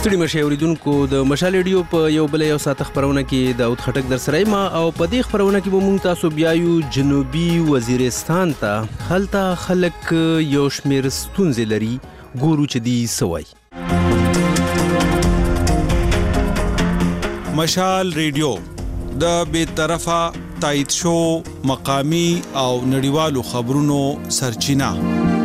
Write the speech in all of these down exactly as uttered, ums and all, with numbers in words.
ستړي مشه اوریدونکو د مشال ریډیو په یو بل یو ساعت خبرونه کې داود خټک در سره ما او په دې خبرونه کې به مونږ تاسو بیايو جنوبي وزیرستان ته هلته خلک یو شمیر ستونزې لري ګورو چې دی سوای. مشال ریډیو د بې طرفه تایید شو مقامی او نړیوالو خبرونو سرچینه.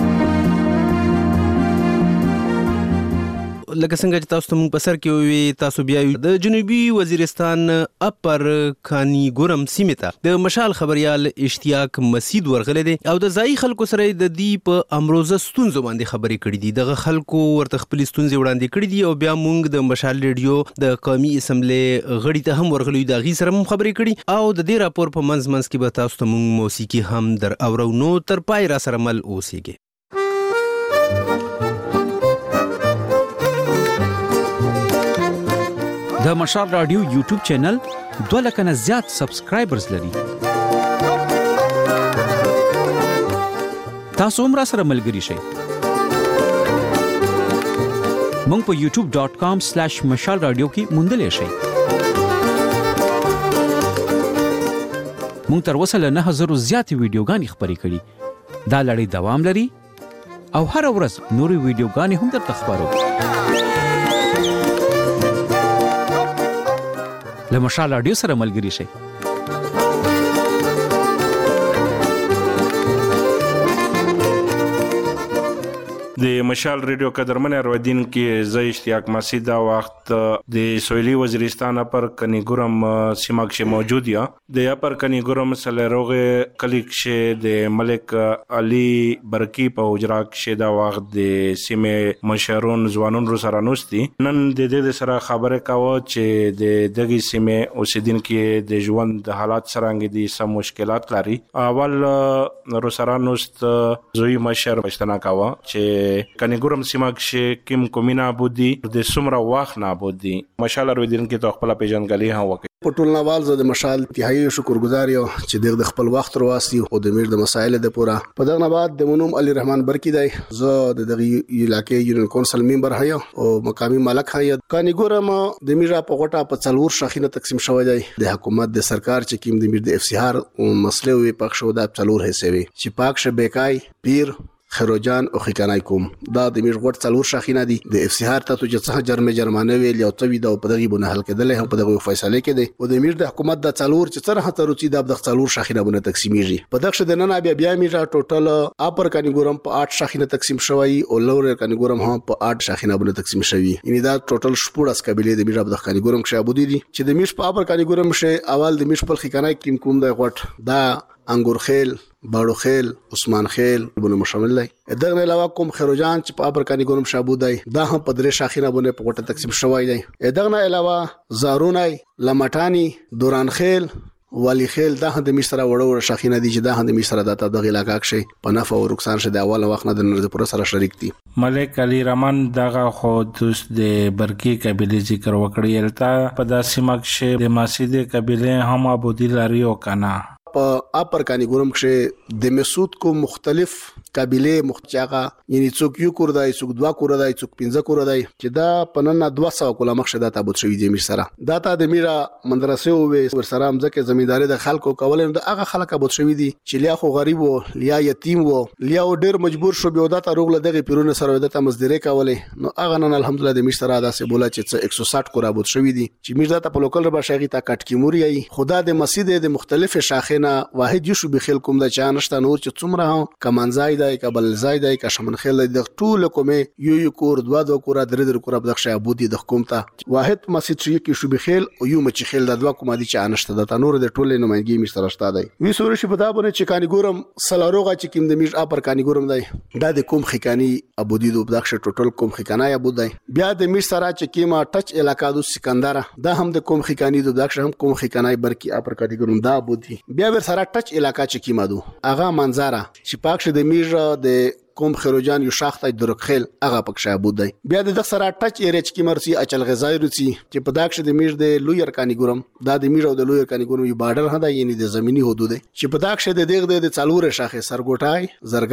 لکه څنګه چې تاسو ته مونږ په سر کې وي تاسو بیا د جنوبي وزیرستان اپر کانی ګورم سیمه ته د مشال خبريال اشتیاق مسید ورغله دي او د ځای خلکو سره د دې په امروزه ستونزو باندې خبرې کړې دي. دغه خلکو ورته خپل ستونزې وړاندې کړې دي او بیا مونږ د مشال ریډیو د قومي اسمبلی غړي ته هم ورغلو د غي سره هم خبرې کړې او د دې راپور په منځ منځ کې به تاسو ته مونږ موسیقي هم در اورو نو تر پای را سره مل اوسېږي. د مشال رادیو یوټیوب چینل دوه لک نه زیات سبسکرایبرز لري. تاسو هم را سره ملګری شئ. مونږ په یوټیوب ډاٹ کام سلیش مشال رادیو کې موندلې شئ. مونږ تر اوسه له نه هزار زیات ویډیوګانې خبرې کړي. دا لړۍ دوام لري او هر ورځ نوري ویډیوګانې هم درته خبرو. له مشال رادیو سره ملګری شئ. د مشال ریډیو قدرمن اروادین کې زه اشتیاق مسید دا وخت د سویلي وزیرستان پر کني ګورم سیمه کې موجود یم. د اپر کني ګورم سره روغه کلیک شه د ملک علي برکی په اجرا کې دا وخت د سیمه مشرون ځوانون سره نوستي. نن د دې سره خبره کاوه چې د دغه سیمه اوسیدونکو د ژوند د حالات سره دي سم مشکلات لري. اول رو سره نوست زوی مشر پښتنه کاوه چې کني ګورم سیمه کې کوم کومینا بودی د سمره واخ نه بودی. مشال ارویدین کې تو خپل پیژنګلی هم وکړي. په ټول نوال زه د مشال انتهایی شکرګزار یم چې د خپل وخت رواسي او د میر د مسایل د پورا په دغه بعد د منوم علي رحمان برکی دی. زه د دغه علاقې یونین کونسل ممبر هيا او مقامی مالک هيا. کني ګورم د میرا په غټه په څلور شاخینه تقسیم شوی دی. د حکومت د سرکار چې کیم د میر د اف سی آر او مسله وي پښ شو د څلور حصے وي چې پاک شه بیکای پیر خروجان او خکانای کوم. دا د میر غټ څلور شاخینه دي. د اف سی آر ته چې څه جرمه جرمانه ویل او توی دا په دغه بونه حل کېدل هم په دغه فیصله کې دي او د میر د حکومت د څلور چې سره هته روچي د څلور شاخینه بونه تقسیمیږي. په دغه د نن بیا بیا میرا ټوټل اپر کني ګورم په آठ شاخینه تقسیم شوی او لور کني ګورم هم په آठ شاخینه بونه تقسیم شوی. یعنی دا ټوټل شپږ قبيله د میرا د کني ګورم کې ابودي دي چې د میش په اپر کني ګورم شه اول د میش په خکانای کې کوم د غټ دا انګور خیل باړو خیل عثمان خیل بونه مشامل دی. دغه علاوه کوم خروجان چې په ابر کانی ګورم شابو دی دا هم په درې شاخینه بونه په غټه تقسیم شوی دی. دغه علاوه زارونای لمټانی دوران خیل والی خیل دا هم د مشره وړو وړو شاخینه دي چې دا هم د مشره داته د علاقې کې په نفع او رکسان شه د اول وخت نه د نړۍ پر سره شریک دي. ملک علي رحمان دغه خو دوست د برکی قبيله ذکر وکړی. البته په داسې مکه د ماسید قبيله هم ابودی لري او کنه په اپر کانی ګورم کې د مسعود کو مختلف قبيله مختچاغه یعنی څوک یو کور دای څوک دوا کور دای څوک پنځه کور دای چې دا پننه دوه سو کوله مخشه د تابوت شوی دی میر سره دا ته د میرا مدرسې او ور سره امځکه زمینداری د خلکو کول د هغه خلک ابوت شوی دی چې لیا خو غریب وو لیا یتیم وو لیا ډیر مجبور شو بیا د ته روغله دغه پیرونه سره د ته مزدوري کولې نو هغه نن الحمدلله د میر سره داسې بوله چې ایک سو ساٹھ کور ابوت شوی دی چې میر د ته په لوکل ربا شاغي تا کټ کی موري خدا د مسجد د مختلف شاخه واحد یو شو بخیل کوم د چانشته نور چې څومره کمنځای دی کبل زای دی که شمن خیل د ټول کومه یو یو کور دوا دوا کور درې درې کور د ښه ابودي د حکومت واحد مسجد چې کې شو بخیل او یو مچ خیل د دوا کوم دي چانشته د تنور د ټول نمائندګي مشترک شته دی وی سورې شي پتا بونه چې کانی ګورم سلاروغه چې کیم د میش اپر کانی ګورم دی دا د کوم خکانی ابودي د بدخشه ټوټل کوم خکانای ابود دی بیا د میش سره چې کیما ټچ علاقہ د سکندر دا هم د کوم خکانی د بدخشه هم کوم خکانای برکی اپر کانی ګورم دا ابودي بیا ور سره ټچ علاقہ چې کیما دو اغه منظره چې پاکشه د میش د کوم خروجان یو شاخته درخل هغه پکښه ابود دی بیا د سره ټچ ایرچ کی مرسي اچل غزای روسي چې په داکشه د میش د لویر کانی ګورم دا د میش او د لویر کانی ګورم یو بارډر هدا یعنی د زمینی حدود چې په داکشه د دغه د څلور شاخه سرګوټای زرګار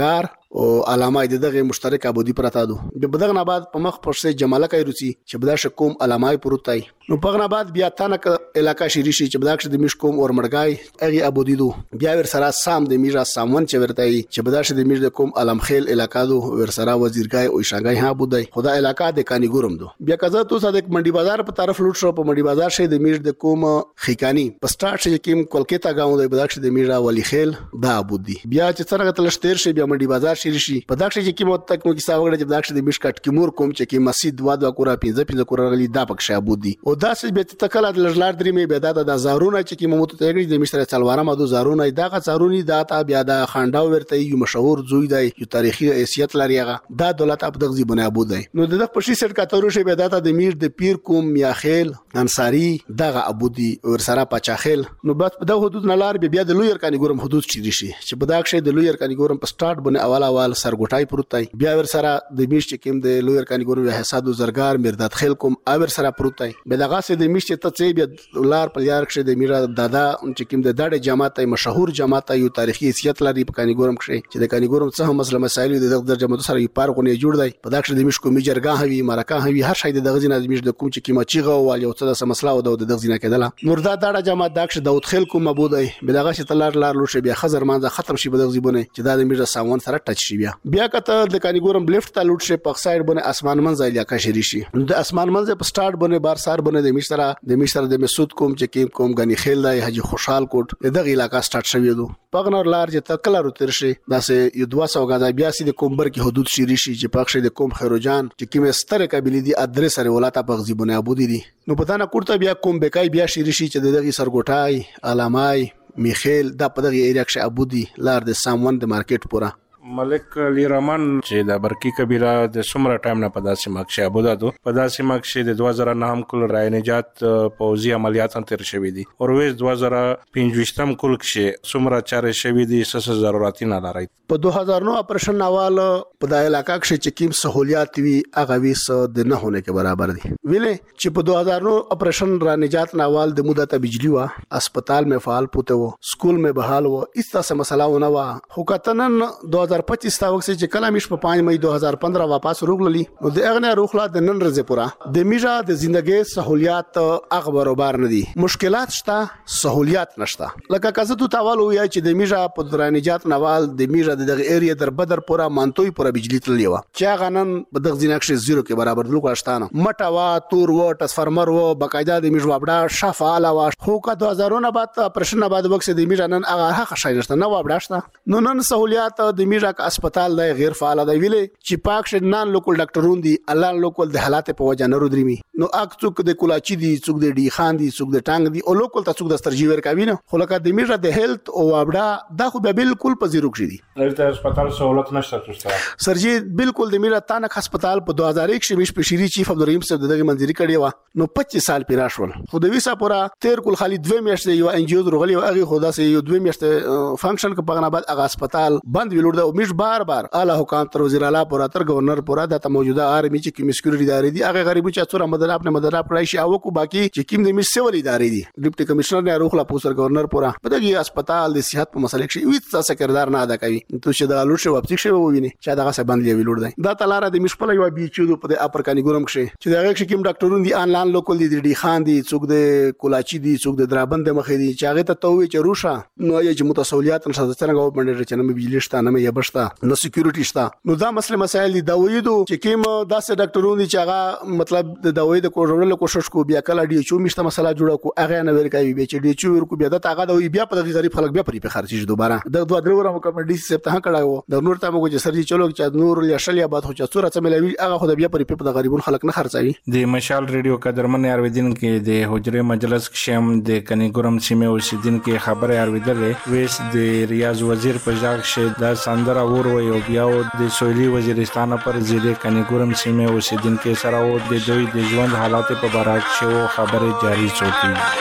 او علامه د دغه مشترک ابودي پراته دو به دغه نه بعد په مخ پر سه جماله کوي روسي چې بدا شکوم علامه پروتای نو په غنا بعد بیا تانک علاقہ شری شي چې بدا د مشکوم اور مړګای هغه ابودي دو بیا ور سره سام د میرا سامون چې ورتای چې بدا د میر د کوم علم خیل علاقہ دو ور سره وزیرګای او شاګای ها بودای خدا علاقہ د کانی ګورم دو بیا کزه تو صادق منډي بازار په طرف لوټ شو په منډي بازار شه د میر د کوم خیکانی په سٹارټ شه کوم کولکتا گاو د بدا د میرا ولی خیل دا ابودي بیا چې څنګه تلشتیر شه بیا منډي بازار شری شي په دغه چې کوم تک مو کیسه وګړه چې دغه د مشکټ کی مور کوم چې کی مسجد وا د کورا پینځه پینځه کورا غلی دا پک شابو دي او دا څه به تکل د لړلار درې می به دا د زارونه چې کی مو ته تګړي د مشتره څلواره مدو زارونه دا غ زارونی دا تا بیا د خانډاو ورته یو مشهور زوی دی یو تاریخي حیثیت لري هغه دا دولت اب دغه زیبونه ابو دی نو دغه پشي سټ کا تورو شه به دا د میر د پیر کوم یا خیل انصاری دغه ابو دی ور سره پچا خیل نو بس په دغه حدود نلار بیا د لویر کانی ګورم حدود چي شي چې په دغه شه د لویر کانی ګورم په سٹارټ بنه اول اول سرګټای پروتای بیا ور سره د میش چې کوم د لویر کانی ګورم حسادو زرګار مرداد خیل کوم اور سره پروتای به دغه سه د میش ته څه بیا لار په یار کې د میرا دادا چې کوم د داړه جماعت مشهور جماعت یو تاریخي حیثیت لري په کانی ګورم کې چې د کانی ګورم څه مسله مسایل د دغه جماعت سره یو پارغونه جوړ دی په دغه د میش کوم جرګه هوي مرکه هوي هر شي د دغه ځینې د میش د کوم چې کیما چیغه او یو څه مسله او د دغه ځینې کېدله نور دا داړه جماعت دغه داوود خیل کوم مبودای به دغه چې تلار لار لوشه بیا خزر مانځه ختم شي به دغه زیبونه چې دا د میرا سامان سره ټچ شي بیا بیا کته د کانی ګورم لیفت ته لوټ شي په سایډ باندې اسمان منځ علاقہ شری شي د اسمان منځ په سٹارټ باندې بار سار باندې د مشترا د مشترا د مسعود کوم چې کوم غنی خیل دی حاجی خوشحال کوټ دغه علاقہ سٹارټ شوی دو پغنور لار چې تکلا رو تر شي داسې یو دوه سوه غزا بیا سي د کومبر کې حدود شری شي چې پخشه د کوم خیروجان چې کوم ستر قبیله دي ادرس سره ولاته پغزیبونه ابودي دي نو پتانه کوړه بیا کوم بکای بیا شری شي چې دغه سرګټای علامای میخیل دا په دغه ایریا کې ابودي لار د سامون د مارکیټ پورا ملک علی رحمان چې د برکی قبیله د سمره ټایم نه په داسې مخشه ابودا دو په داسې مخشه د دوه زره نه هم کول رای نجات پوزي عملیات هم تر شوی دي او ویس دوه زره پنځه کول کې سمره چاره شوی دي سس ضرورت نه لري په دوه هزار نو اپریشن نوال په د علاقہ کې چې کوم سہولیات وی هغه ویس د نه هونه کې برابر دي ویلې چې په دوه هزار نو اپریشن را نجات نوال د موده ته بجلی وا اسپیټال میں فعال پوته وو سکول میں بحال وو اس طرح سے مسئلہ ونه وا حکومتن دو هزار پچیس تا وخت چې کله مش په پنځه مې دوه هزار پندرہ واپس روغللی نو د اغنه روغلا د نن ورځې پورا د میجا د ژوندۍ سہولیات هغه برابر نه دي مشکلات شته سہولیات نشته لکه کزه تو تاوال وای چې د میجا په درانجات نوال د میجا د ایریا در بدر پورا مانتوي پورا بجلی تللی و چې غنن په دغه ځینکشه زیرو کې برابر دلو کوښتانه مټا وا تور و ټرانسفارمر و بقاعده د میجا وبډا شفاله وا خو کا دوه هزار نه بعد پرشن بعد وخت د میجا نن هغه حق شایسته نه وبډا شته نو نن سہولیات د میجا اسپیټال دی غیر فعال دی ویلې چې پاک ش نن لوکل ډاکټرون دي الله لوکل د حالات په وجه نه رودري نو اک څوک د کولاچی دي څوک د ډی خان دي څوک د ټانګ دي او لوکل ته څوک د سترجیور کوي نه خو لکه د میجا د هیلث او وبډا دا خو بالکل په زیرو کې دي دلته هسپتال سہولت نشته تاسو سرجی بالکل د میرا تانک هسپتال په دوه هزار یک شمیش په شری چیف عبدالرحیم صاحب دغه منځري کړی و نو پچیس سال پیرا شول خو د ویسا پورا تیر کول خالد دوه میاشتې یو ان جی او رغلی او هغه خدا سه یو دوه میاشتې فنکشن کو پغنا بعد هغه هسپتال بند ویلوړ د میش بار بار اعلی حکام تر وزیر اعلی پورا تر گورنر پورا د موجوده آرمی چې کوم سکیورټي ادارې دي هغه غریبو چې څوره مدد خپل مدد کړی شي او کو باقی چې کوم د میش سیول ادارې دي ډیپټي کمشنر نه روخلا پوسر گورنر پورا په دغه هسپتال د صحت په مسلې کې ویڅ څه کردار نه ادا کوي ته چې د لوټ شو واپس شو وویني چې دغه څه باندې ویلوړ دی دا تلاره د مشپله یو بي چودو په اپر کانی ګورم کې چې دغه کې کوم ډاکټرون دي انلاین لوکل دي ډي خان دي څوک د کولاچی دي څوک د درابند مخې دي چې هغه ته توي چې روشا نو یې چې متسولیات نشه څنګه گورنمنت چې نه بجلی شته نه یې بشتا نو سکیورټي شته نو دا مسله مسایل دي دا وېدو چې کوم داسې ډاکټرون دي چې هغه مطلب د دوی د کوړولو کوشش کو بیا کله ډي چو مشته مسله جوړه کو هغه نه ور کوي چې ډي چو ور کو بیا د هغه د بیا په دغه غریب خلک بیا پرې په خرچې دوباره د دوه درو ورو کوم ډي سي ته کړه د نور ته موږ چې سرجی چلو چې نور یا شلیا باد خو چې څوره څه ملوي هغه خو بیا پرې په غریبون خلک نه خرڅوي د مشال ریډیو قدرمن ارویدین کې د حجره مجلس شم د کني ګرم سیمه اوسیدین کې خبره ارویدلې ویس د ریاض وزیر په ځاګ شه د سندره ور وي او بیا د سویلي وزیرستان پر ضلع کني ګرم سیمه اوسیدین کې سره او د دوی د ژوند حالات په اړه شو خبره جاری شوې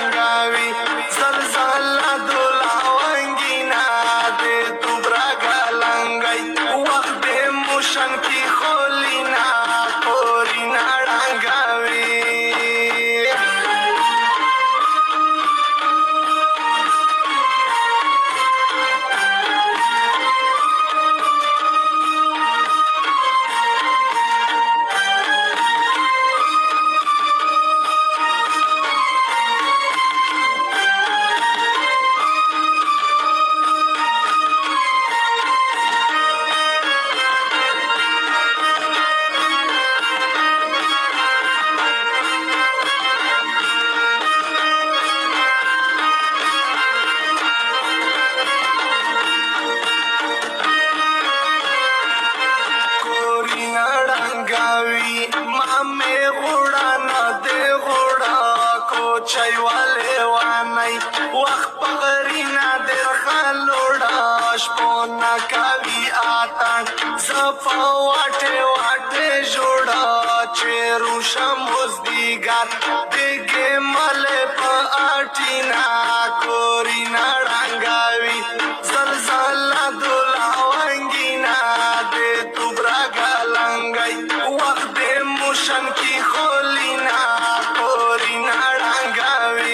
چایواله وانای وقت پغرینا در خلوڑا شپونا کاوی آتان زفا واٹے واٹے جوڑا چیرو شموز دیگر دیگے ملے پا آٹینا کورینا رنگاوی زلزلہ دولا وانگینا دے تو براگا لنگائی وقت دے موشن کی خولینا کورینا رنگاوی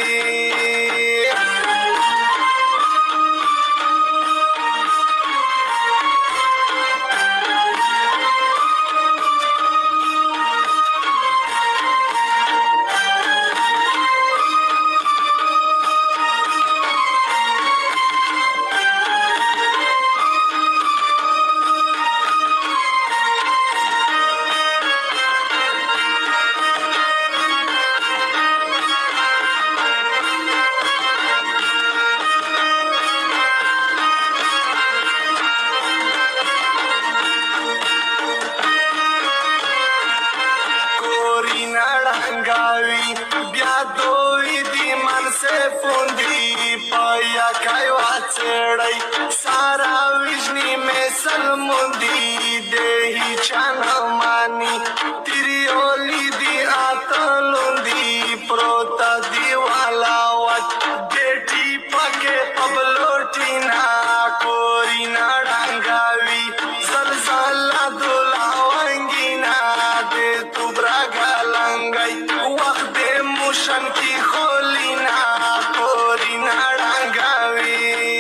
सारा विजनी में सलमुंदी देही चनमानी तिरियोली दी आतलुंदी प्रोता दीवाला वट बेटी पके पबलोटीना कोरीना डंगावी जलजला दुला वंगीना दे तू ब्रागा लंगाई वक्त दे मुशन की खोलीना कोरीना डंगावी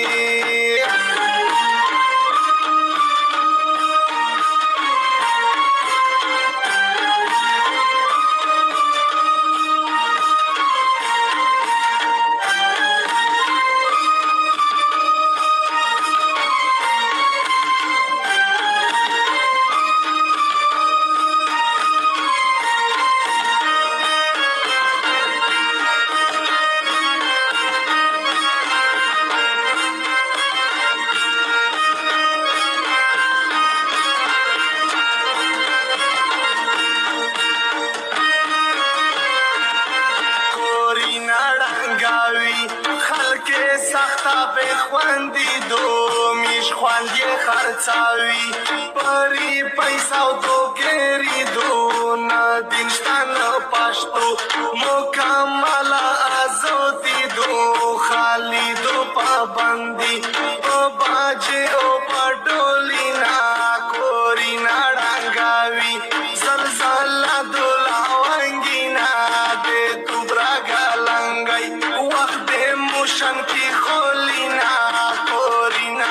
خرڅاوي پری پیسې او دوګری دو ندین شتنه پښتو مکمل ازادي دو خالي دو پابندي او باجه او پډولینا کورینا ډنګاوي زلزلہ دولا وانګینا دې تو برګا لنګي وخت دې موشن کی خولینا کورینا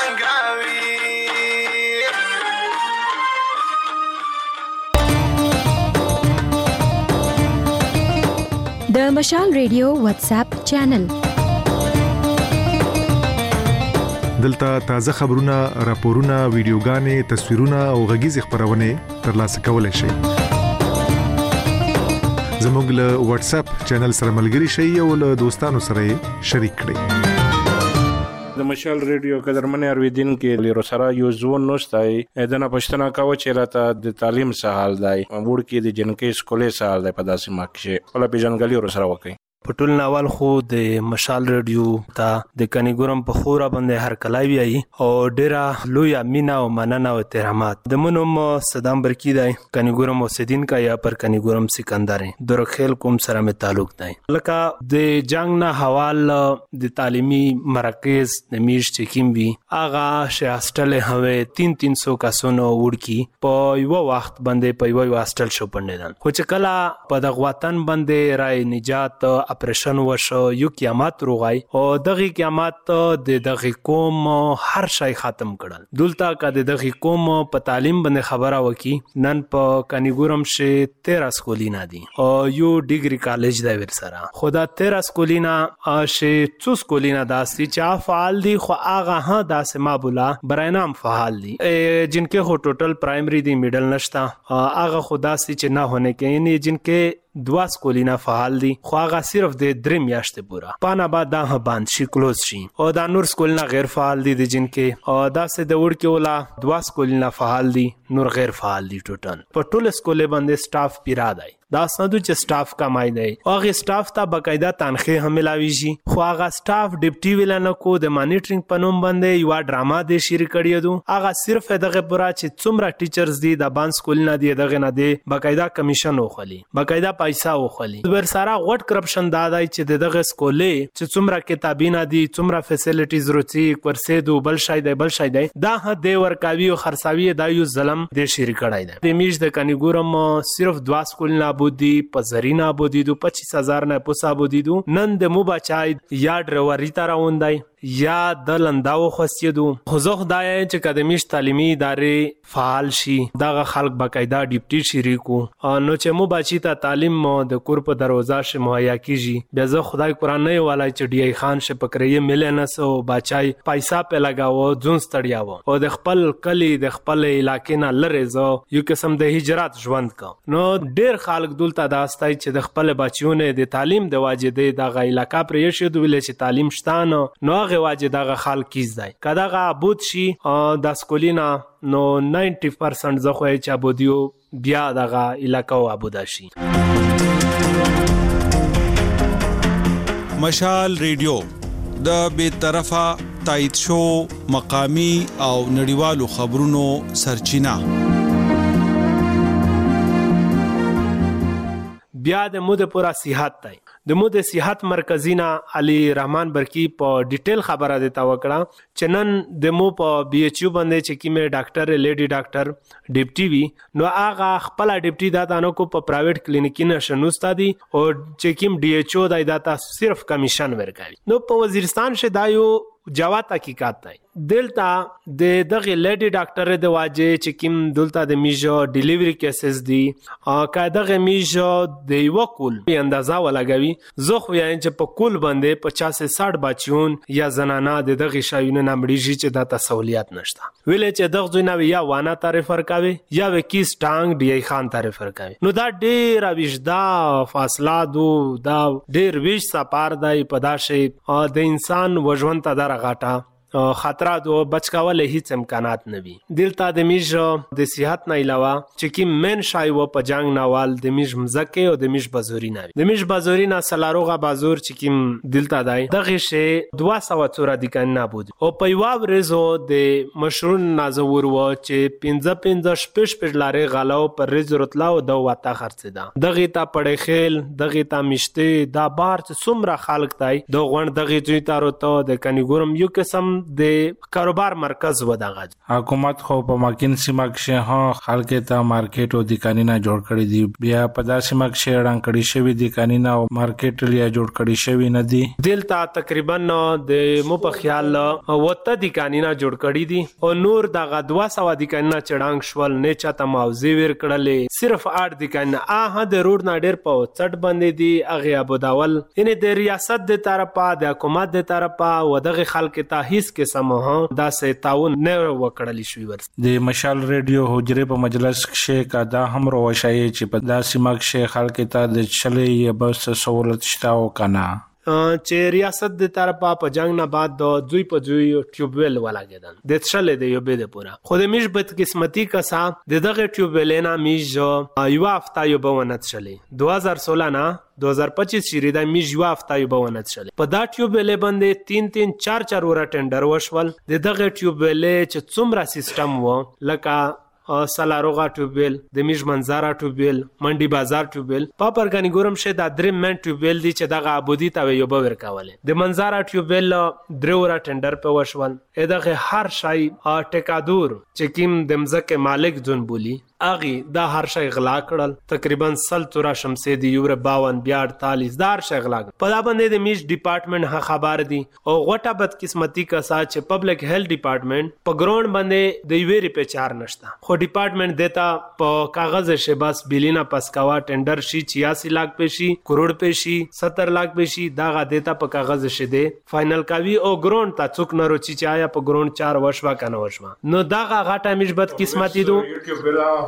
د مشال ریډیو واتس اپ چینل دلته تازه خبرونه، راپورونه، ویډیوګانې، تصویرونه او غږیز خبرونه ترلاسه کولای شئ. زموږ له واتس اپ چینل سره ملګري شئ او له دوستانو سره شریک کړئ. د مشال ریډیو قدرمن اوریدونکو لیرو سره یو ځوان نوستای دنه پښتنه کاوه چې راته د تعلیم سهال دی وړ کې د جنکې سکولې سهال دی په داسې ماکشه ولا پیژنګلی ور سره وکي په ټول ناول خو د مشال ریډیو ته د کنیګورم په خورا باندې هر کلاوی ای او ډیره لوی مینا او مننه او احترامات د منوم صدام برکی دی کنیګورم اوسیدین کا یا پر کنیګورم سکندر درخیل کوم سره می تعلق دی لکه د جنگ نه حوال د تعلیمي مراکز د میش چکیم وی اغا شاستل هوه تین تین سو کسونو وړکی په یو وخت باندې په یو هاستل شو پندیدل خو چې کلا په دغه وطن باندې رای نجات اپریشن وشو یو قیامت روغای او دغه قیامت د دغه قوم هر شی ختم کړل دلته کا د دغه قوم په تعلیم باندې خبره وکي نن په کنیګورم شه تیرہ سکولینا دي او یو ډیګری کالج دی ور سره خدا تیرہ سکولینا شه څو سکولینا داسي چې فعال دي خو هغه ها داسه ما بولا برینام فعال دي جنکه هو ټوټل پرایمری دی میډل نشتا هغه خدا سي چې نه هونه کې یعنی جنکه دوا سکولینا فعال دي خو هغه صرف د درې میاشتې پورا پانا بعد دا باند شي کلوز شي او دا نور سکولینا غیر فعال دي د جنکه او دا سه د وړ کې ولا دوا سکولینا فعال دي نور غیر فعال دي ټوټل په ټول سکولې باندې سټاف پیرا دی دا اسنادو چې سټاف کمای دی او هغه سټاف ته باقاعده تنخواه هم ملاوي شي خو هغه سټاف ډیپټي ویلانه کو د مانیټرینګ په نوم باندې یو ډراما د شیر کړی دو هغه صرف دغه پورا چې څومره ټیچرز دي د بان سکول نه دی دغه نه دی باقاعده کمیشن وخلی باقاعده پیسې وخلی ور سره غټ کرپشن دا دی چې دغه سکولې چې څومره کتابونه دي څومره فیسیلیټیز روتي ورسې دو بل شای دی بل شای دی دا هدا ورکاوی او خرڅاوی دا یو ظلم د شیر کړای دی د میش د کني ګورم صرف دوا سکول نه بودی په زرینا بودی دو پچیس هزار نه پوسا بودی دو نن د مو بچای یا ډروري تر اوندای یا د لنداو خوستیدو خو زه خدای چې کدمیش تعلیمي ادارې فعال شي دغه خلک باقاعده ډیپټي شریکو نو چې مو بچی ته تعلیم د کور په دروازه شه مهیا کیږي بیا زه خدای قرآن نه والای چې ډی ای خان شه پکړې ملنه سو بچای پیسې په لگاو ځون ستړیاو او د خپل کلی د خپل علاقې نه لره زو یو قسم د هجرت ژوند کا نو ډیر خلک دلته داستای چې د خپل بچیونه د تعلیم د واجدې دغه علاقې پرې شه دوی چې تعلیم شتانه نو واجه دغه خال کیز دی کداغه ابود شي د سکولینا نو نود پرسنټ زخه چې ابودیو بیا دغه علاقو ابودا شي مشال ریډیو د بے طرفه تایید شو مقامی او نړیوالو خبرونو سرچینه بیا د مو د پورا صحت دی د مو د صحت مرکزینا علي رحمان برکی په ډیټیل خبره دیتا وکړه چې نن د مو په بي ایچ یو باندې چې کیمه ډاکټر لیډي ډاکټر ډیپټي وی نو هغه خپل ډیپټي دا دانو کو په پرایویټ کلینیک نه شنوستا دي او چې کیم ډي ایچ او دای داتا صرف کمیشن ورکوي نو په وزیرستان شه دایو جواب حقیقت دی دلتا د دغه لیډي ډاکټر د واجه چې کیم دلتا د میجو ډیلیوری کیسز دي ا کا دغه میجو د یو کول په اندازا ولګوي زه خو یې چې په کول باندې پچاس ساठ بچیون یا زنانه د دغه شایونه نمړيږي چې د تسهولیت نشته ویلې چې دغه ځینه یا وانه تعریف ورکوي یا وکي سټانګ ډی ای خان تعریف ورکوي نو دا ډیر اوښدا فاصله دو دا ډیر ویش سپار دی پداشه د انسان وژوند ته درغاټه خطر دو بچکاوله هیڅ امکانات نه وي دلته د میج د صحت نه علاوه چې کی من شای و په جنگ نوال د میج مزکه او د میج بازوري نه د میج بازوري نه سلاروغه بازور چې کی دلته دای دغه شی دوه سوه څوره د کین نه بود او په یو ورزو د مشرون نازور و چې پنځه پنځه شپږ شپږ لارې غلاو پر رزرتلا او د واته خرڅه ده دغه ته پړې خیل دغه ته مشته دا بار چې څومره خلک تای د غون دغه دوی تارو ته د کنيګورم یو قسم د کاروبار مرکز وداغه حکومت خو په ماکین سیمه کې ها خلک ته مارکیټ او د قانونا جوړ کړی دی بیا په داسې سیمه کې وړاندې کړی شوی دی قانونا او مارکیټ لیا جوړ کړی شوی نه دی دلته تقریبا د مو په خیال وته د قانونا جوړ کړی دی او نور دغه دوه سوه د قانونا چړانګ شول نه چاته موضوع ور کړلې صرف اړ د قانونا اه د روډ نه ډیر په چټ باندې دی اغه ابوداول ان د ریاست د طرفه د حکومت د طرفه ودغه خلک ته هیڅ سمه دا سه تعاون نه وکړلی شوی ورس د مشال ریډیو حجره په مجلس کې کا دا هم روشای چې په داسې مګ شیخ خلک ته د چلې بس سہولت شته او کنه چې ریاست د طرفه په جنگ نه بعد د دوی په دوی ټیوبویل ولاګیدل د تشلې د یو به د پورا خو د میش بد قسمتي کسا د دغه ټیوبویل نه میش یو هفته یو بونت شلې دوه هزار سولہ نه دو هزار پچیس شری د میش یو هفته یو بونت شلې په دا ټیوبویل باندې تین تین چار چار ور ټندر وشول د دغه ټیوبویل چې څومره سیستم و لکه سلاروغه ټوبل د میج منظره ټوبل منډي بازار ټوبل په پرګانی ګورم شه د درې من ټوبل دي چې دغه ابودي ته یو به ورکاوله د منظره ټوبل درورا ټندر په وشول دغه هر شای ټکادور چې کیم د مزکه مالک ځون بولی اغي دا هر شای غلا کړل تقریبا سل تورا شمسه دی یو باون بیا اړتالیس دار شای غلا په دا باندې د میج ډپارټمنټ خبر دی او غټه بد قسمتي کا سات چې پبلک هیلث ډپارټمنټ په ګراوند باندې د ویری په چار نشتا خو ډپارټمنټ دیتا په کاغذ شه بس بلینا پسکاوا ټندر شي چھیاسی لاکھ پېشي کروڑ پېشي ستر لاکھ پېشي دا غا دیتا په کاغذ شه دی فائنل کاوی او ګراوند تا څوک نه روچی چایا په ګراوند چار وشوا کنه وشوا نو دا غا غټه میج بد قسمتي دو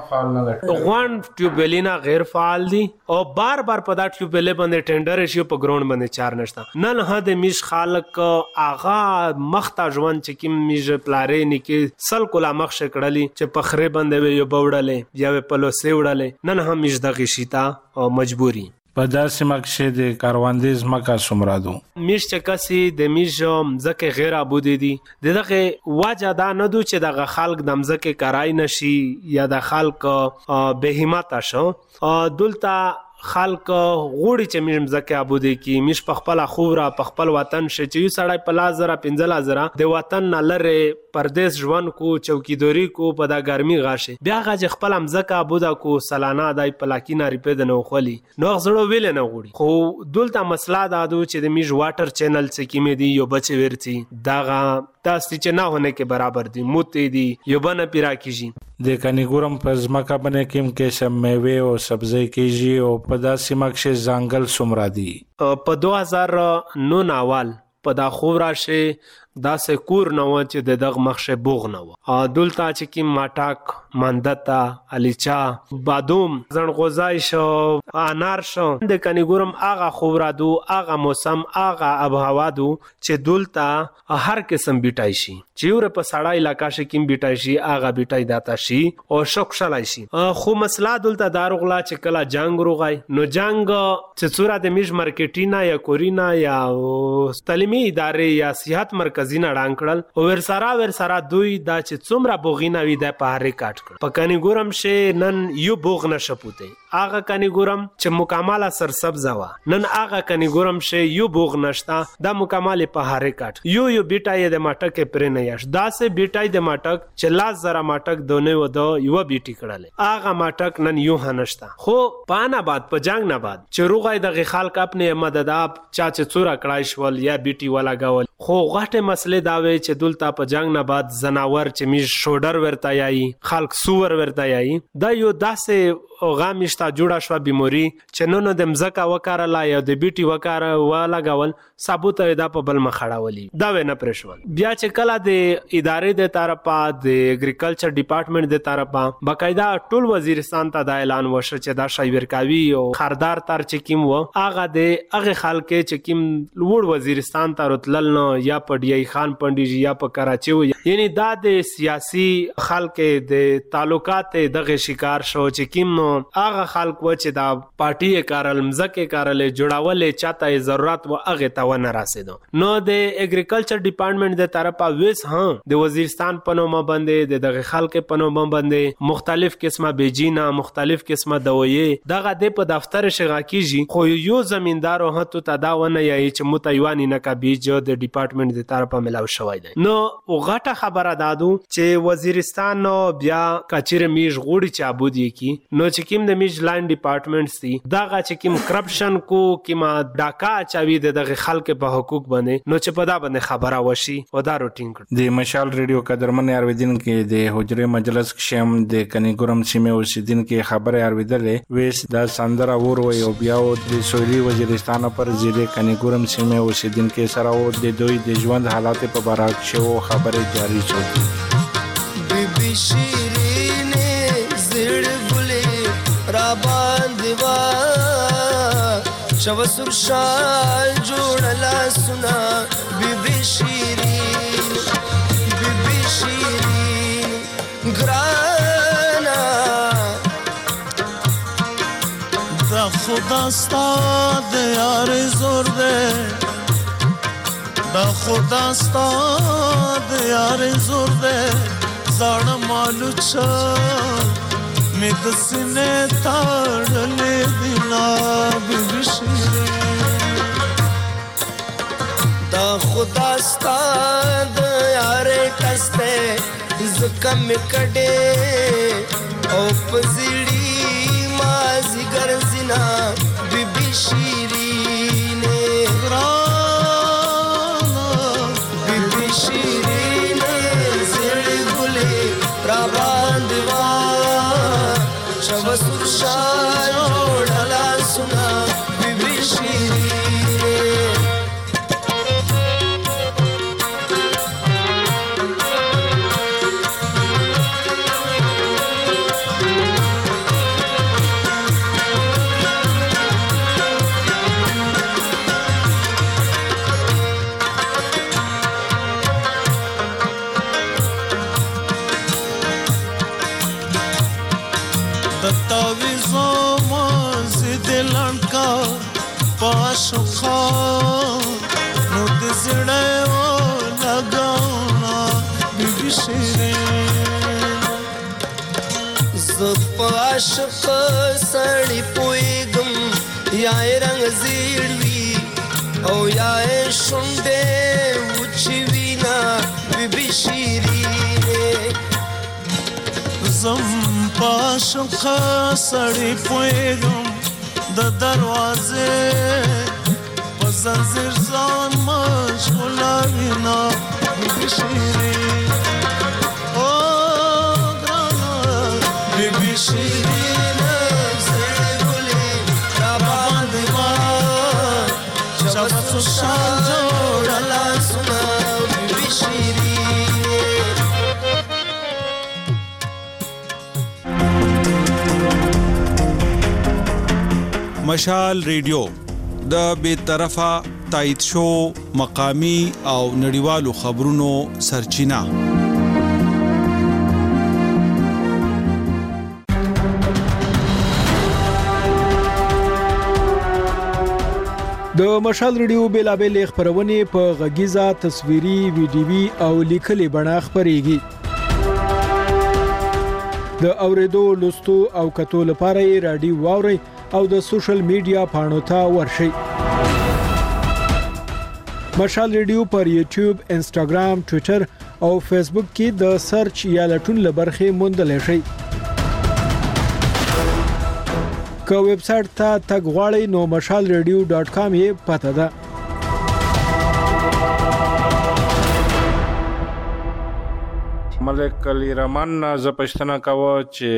فعال نه دی. غوان ټیوبویلینا غیر فعال دي او بار بار په دا ټیوبویل باندې ټینډر شي په ګراوند باندې چار نشته. نن هدا میش خالق اغا مخته ژوند چې کیم میش پلارې نکي سل کولا مخ شکړلی چې په خره باندې یو بوړلې یا په لوسې وړلې. نن هم میش دغه شیتا او مجبوری په داسې مکشه د کاروانده زمکا سمرادو میش چکسي د میش زکه غیر ابودي دي دغه واجه دا نه دو چې دغه خلق د مزکه کرای نشي یا د خلق به همت شو دلته خلق غوړي چې مې مزکه ابودي کی مش په خپل خوره په خپل وطن شې چې یو سړی په لازره پنځل لازره د وطن نه لره پردیس ژوند کو چوکیداری کو په دا ګرمي غاشه بیا غج خپل مزکه ابودا کو سالانه دای پلاکینا ریپد نه خولي نو غزړو ویل نه غوړي خو دلته مسله دا دو چې د میج واټر چینل څخه کیمه دی یو بچ ورتي داغه تاسو چې نه هونه کې برابر دي موته دي یو بنه پیرا کیږي د کنيګورم په ځمکه باندې کیم کې سم میوه او سبزی کیږي او په داسې مکشه ځنګل سمرا دي. په دو هزار نو ناوال په دا خوراشه دا سکور نو چې د دغه مخشه بوغ نو دلته چې کی ماټاک ماندتا الیچا بادوم زنغوزای شو انار شو د کنيګورم اغه خورادو اغه موسم اغه اب هوا دو چې دلته هر قسم بیټای شي چې ور په سړا علاقہ شي کیم بیټای شي اغه بیټای داتا شي او شوک شلای شي خو مسله دلته داروغلا چې کلا جنگ روغای نو جنگ چې څورا د میج مارکیټینا یا کورینا یا تعلیمي ادارې یا صحت مرکز زینا ډانکړل او ورسره ورسره دوی دا چې څومره بوغینا وی د پاره کاټ کړ په کنيګورم شه نن یو بوغ نشپوته اغه کنيګورم چې مکمله سرسبز وا نن اغه کنيګورم شه یو بوغ نشتا دا مکمله پاره کاټ یو یو بیټای د ماټک پر نه یاش دا سه بیټای د ماټک چې لاس زرا ماټک دونه و دو یو بیټی کړل اغه ماټک نن یو هنشتا خو پانا بعد په جنگ نه بعد چې روغای د خلک خپل مدداب چا چې څورا کړای شول یا بیټی ولا گاول خو غټه مسله دا وی چې دلته په جنگ نه بعد زناور چې می شوډر ورته یای خلق سور ورته یای دا یو داسې غامشتا جوړه شو بیموري چې نو نو د مزکا وکړه یا د بیټي وکړه ولا غول ثابت دا په بل مخړاولي دا و نه پرشول بیا چې کله د ادارې د طرفه د اګریکلچر ډپارټمنټ د طرفه باقاعده ټول وزیرستان ته د اعلان وشو چې دا شای ورکاوي او خردار تر چې کیم و اغه د اغه خلک چې کیم لوړ وزیرستان ته رتلل نو یا پډیای خان پندیجی یا په کراچي یعنی دا د سیاسي خلک د تعلقات دغه شکار شو چې کیم اغه خلک و چې دا پارټي کارل مزکه کارل جوړاولې چاته ضرورت و اغه تا ونه راسیدو نو د اګریکلچر ډپارټمنټ د طرفه ویس ها د وزیرستان پنوم باندې دغه خلک پنوم باندې مختلف قسمه بیجینا مختلف قسمه دویې دغه د په دفتر شغا کیږي خو یو زمیندار هته تداونه یی چې متایوانی نه کا بیج د ډپارټمنټ د طرفه ملاو شوی دی نو غټه خبره دادو چې وزیرستان نو بیا کچیر میش غوړي چا بودی کی نو چې کیم د میج لاین ډپارټمنټ سي دغه چې کیم کرپشن کو کیما ډاکا چاوي دغه خلک په حقوق باندې نو چې په دا باندې خبره وشي او دا روټین کړ د مشال ریډیو قدرمن ارویدین کې د حجره مجلس شم د کنيګورم سیمه اوسیدین کې خبره ارویدلې وېس دا سندره ور وي او بیا د سویلي وزیرستان پر ضلع کنيګورم سیمه اوسیدین کې سره او د دوی د ژوند حالات په اړه شو خبره جاری شو بی بی شیرینه زړ ګلې را باندې وا شو سر شال جوړلا سنا بی بی شیرین بی بی شیرین ګرانا دا خدا ستاد یار زور دے دا خدا ستاد یار زور دے زړه مالو چا می د سینې تاړلې دینا بی بی شیرین دا خدا ستاد یار کسته زکه می کډې او پزړی مازی ګرځینا بی بی شیرین ګرانا بی بی شیرین زړ ګلې را باندې وا شب سر شال جوړلا سنا بی بی شیرین عاشقا نو د زړه و لګاونا بیبي شیرین زپ عاشق سړی پویګم یا رنگ زیړوي او یا شونډه وچی وینا بیبي شیرین زم عاشق سړی پویګم د دروازه په زنځیر ځان مشغولاوینا بیبي شیرین او ګرانا بیبي شیرین زړه ګلې را باندې ما شبسو شان جوړلا سنا بیبي شیرین مشال ریډیو د بے طرفه تایید شو مقامی او نړیوالو خبرونو سرچینه د مشال ریډیو بیلابل خبرونه په غږیزه تصویري ویډیوي او لیکلي بڼه خبريږي د اوریدو لوستو او کتو لپاره رادیو واوري او د سوشل میډیا پاڼو ته ورشئ مشال ریډیو پر یوټیوب، انسټاګرام، ټوئیټر او فیسبوک کې د سرچ یا لټون لبرخه موندل شئ که ویب سټ ته تګ غواړئ نو مشال ریډیو ډاټ کام یې پته ده ملک علی رحمان ز پښتنه کاوه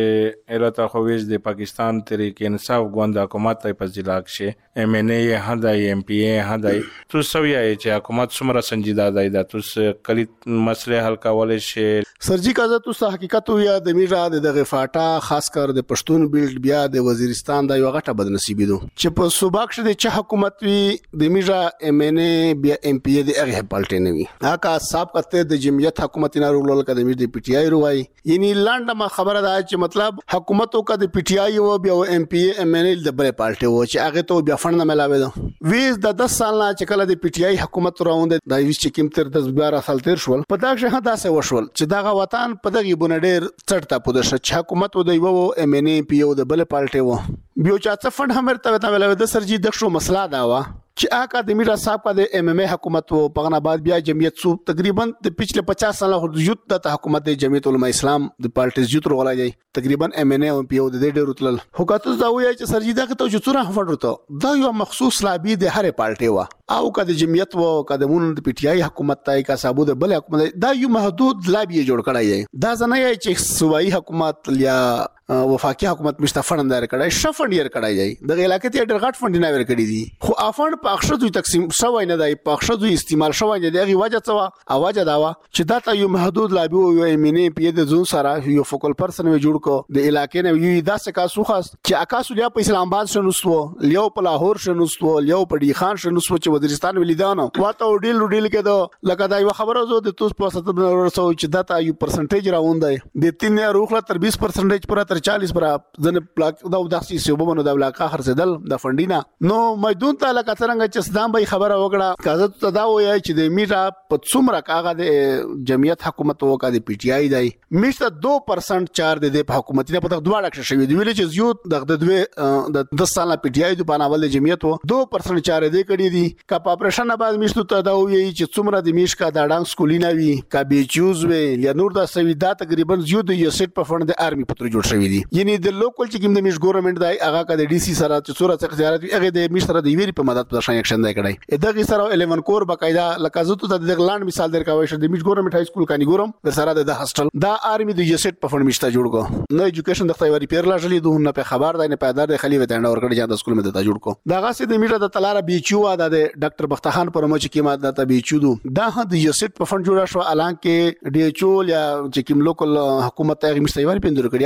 چې الته خویز د پاکستان تحریک انصاف ګوند حکومت ته پذیراک شي ایم ان ای هداي ایم پی ای هداي تو سویا چې حکومت څومره سنجیده ده د تاسو کلی مسله حل کول شي سرجی کازه تو حقیقت یا د میرا د غفاټا خاص کر د پښتون بیلډ بیا د وزیرستان د یو غټه بدنصیبی دو چې په صوباک شه د چ حکومت وی د میرا ایم ان ای بیا ایم پی ای د هغه پالټ نه وی هغه صاحب کته د جمعیت حکومت نه رولل کده د پی ټی آی روای یعنی لاندې ما خبره ده چې مطلب حکومتو کا د پی ټی آی او بیا ایم پی ای ایم ان ای د بل پالټي و چې هغه ته بیا فند نه ملاوي ده ویز د دس سال نه چې کله د پی ټی آی حکومت راوند د ویش چې کیم تر د بیا سال تیر شول په دغه شه داسه وشول چې دغه وطن په دغه بونډیر چړتا پود شه چې حکومت د یو ایم ان ای پی او د بل پالټي و بیا چې څه فند هم ورته ملاوي د سرجی د شو مسله دا و چې اکادمی را صاحب کا د ایم ایم ای حکومت و پغناباد بیا جمعیت سو تقریبا د پچھلے پچاس سال یوت د حکومت د جمعیت علماء اسلام د پالټیز یوت رولا جاي تقریبا ایم ان ای او پی او د ډېر رتل حکومت دا وایي چې سرجیدا ته چې څوره فړرته دا یو مخصوص لابي د هر پالټي و او کا د جمعیت و قدمون د پی ټی آی حکومت تای کا صاحب د بل حکومت دا یو محدود لابي جوړ کړای دا ځنه یې چې صوبایي حکومت یا وفاقي حکومت مستفند در کړای شفند یې کړای د علاقې ته ډېر غټ فند نه ور کړی دي خو افند په اخشدو تقسیم شوی نه دی په اخشدو استعمال شوی نه دی هغه وجه څه اواز داوا چې دا ته یو محدود لابي او یو امینه په د زون سره یو فوکل پرسن وی جوړ کو د علاقې نه یو داسې کا سوخاس چې اکاسو لیا په اسلام آباد شنوستو لیو په لاهور شنوستو لیو په ډی خان شنوستو چې وزیرستان ولیدانو واته ډیل ډیل کې دا لکه دا یو خبره زو د توس په ستو ورسو چې دا ته یو پرسنټیج راوندای د تین نه روخله تر بیس پرسنټیج پر تر چالیس پر ځنه پلاک دا داسې سیوبونو د علاقې خرڅدل د فندینا نو مېدون ته لکه څنګه چې صدام به خبره وکړه کازه ته دا وایي چې د میټا په څومره کاغه د جمعیت حکومت وکړه د پی ټی آی دی میشته دو پرسنټ چار د حکومت نه په دغه ډاکټر شوی دی ویل چې یو د دوه د دس سال پی ټی آی د بناول جمعیت وو دو پرسنټ چار دی کړی دي کا اپریشن بعد میشته ته دا وایي چې څومره د میش کا د ډانګ سکولینا وی کا بیچوز وی یا نور د سویدا تقریبا یو د یو سیټ په فند د ارمی پتر جوړ شوی دی یعنی د لوکل چې کوم د میش ګورنمنت دی هغه کا د ډي سي سره چې صورت اختیارات هغه د میش سره د ویری په مدد پر شان اکشن دی کړی دغه سره الیون کور بقاعده لکازو ته د لاند مثال درکاوي شه د میش ګورنمنت های سکول کانی ګورم د سره د هاستل دا ارمی د یو سیټ په فند میشته جوړ کو نو ایجوکیشن د خپل ریپیر لا جلی دوه نه په خبر دی نه پیدار د خلیفہ تنه ورکړی چې د سکول مده جوړ کو دا غاسه د میټه د تلاره بیچو د ډاکټر بختخان پر مچ کی ماده د بیچو دو دا د یو سیټ په فند جوړ شو الان کې ډی ایچ او یا چې کوم لوکل حکومت هغه مشتیوال پیندور کړی د یو سیټ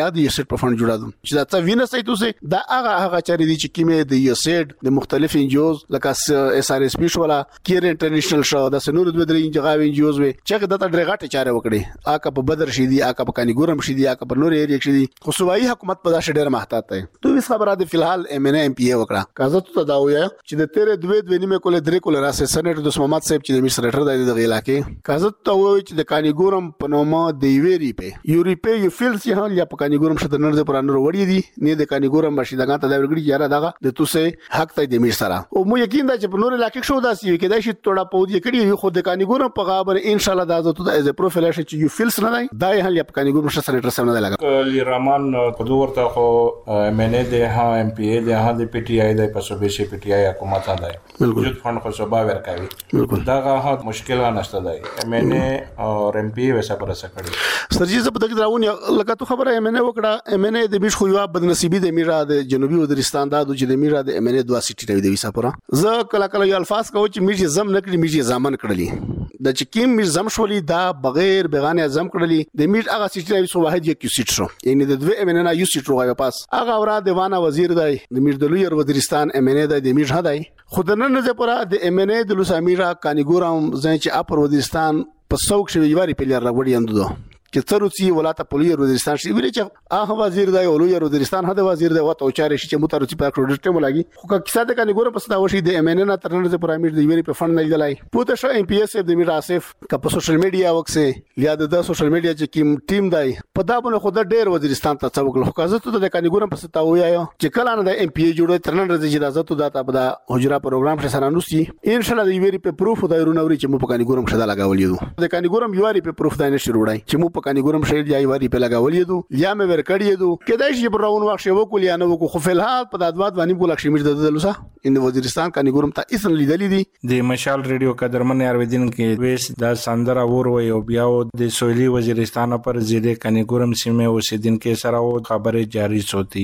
په فند جوړادم چې دا څه وینه سي توسه دا هغه هغه چاري دي چې کیمه د یوسید د مختلف انجوز لکه اس ار اس پی شو ولا کیر انټرنیشنل شو د سنور د بدري انجغاوي انجوز وي چې د ډرغاټه چاره وکړي اکه په بدر شي دي اکه په کانی ګورم شي دي اکه په نور ایریا شي دي خو صوبایي حکومت په دا شډر محتاط دی تو وس خبره ده فلحال ام ان ام پی ای وکړه کازه ته دا ویا چې د تیرې دوه دوه نیمه کوله درې کوله راسه سېنټر د محمد صاحب چې د مصر سېنټر د دغه علاقې کازه ته وای چې د کانی ګورم په نومه د یوري په یوري په یو فیلس یې هل یا په کانی ګورم شته نړۍ پر انور وړي دي نه د کانی ګورم بشي دغه ته دا ورګړي یاره دغه د توسه حق ته د مصر سره او مو یقین دا چې په نور علاقې شو دا سی کې دا شي توړه پود یې کړی خو د کانی ګورم په غابر ان شاء الله دا زه ته از پروفایل شي چې یو فیلس نه دی دا هل یا په کانی ګورم شته سېنټر سم نه لګا لی رحمان په دوه ورته خو ام ان ای د ها ام پی ای د ها د پی ټی آی د په صوبې شي پی ټی آی حکومت دی وجود فند خو صوبا ورکوي دا غا مشکل نشته دی ام ان ای او ام پی ای وسه پر سکړي سرجی زه په دغه راونی لکه تو خبره ام ان ای وکړه ام ان ای د بیش خو یو بدنصیبی د میرا د جنوبي وزیرستان دا د میرا د ام ان ای دوا سټی دی د وسه پر زه کله کله یو الفاظ کوم چې میږي زم نکړي میږي زامن کړلی د چکیم میږ زم شولې دا بغیر بیغانه زم کړلی د میږ هغه سټی دی سو واحد یک سټ شو یعنی د دوه ام ان ای یو سټ روغه پاس هغه اورا دیوانه وزیر دی د میږ د لوی وزیرستان ام ان ای د میږ هداي خودنن نه زپره د ام ان ای د لوسامیرا کانیګورم ځای چې اپر وزیرستان په څوک شوی واری پلیر راوړي اندو چې تروسی ولایت پولیس وزیرستان شي ویل چې هغه وزیر دی او لوی وزیرستان هدا وزیر دی وته او چاري شي چې متروسی په کډ ټیم لګي خو که کیسه د کني ګوره پستا وشي د ام ان ای ترنه د پرامیر دی ویری په فند نه لګلای پوته شو ام پی ایس د میر اسف که په سوشل میډیا وکسه یا د سوشل میډیا چې کیم ټیم دی په دا باندې خود ډیر وزیرستان ته څوک خو کازه ته د کني ګوره پستا وایو چې کله نه د ام پی ای جوړه ترنه د اجازه ته داته په دا حجره پروګرام سره نوسی ان شاء الله د ویری په پروف د رونوري چې مو په کني ګوره شدا لګاولې د کني ګوره یواري په پروف داینه شروع وړای چې مو په کني ګوره شې واری په لګاولې دو یا مې ور کړی دو کدای شي په راون واښ یو کول یا نو کو خو فلحال په دادوات باندې بولا شي مې د دلوسا ان وزیرستان کني ګورم ته اسن لیدلې دي د مشال ریډیو قدرمن ارویدین کې ویس دا سندره ور وي او بیا د سویلي وزیرستان پر زیده کني ګورم سیمه اوسیدونکو سره خبره جاری سوتی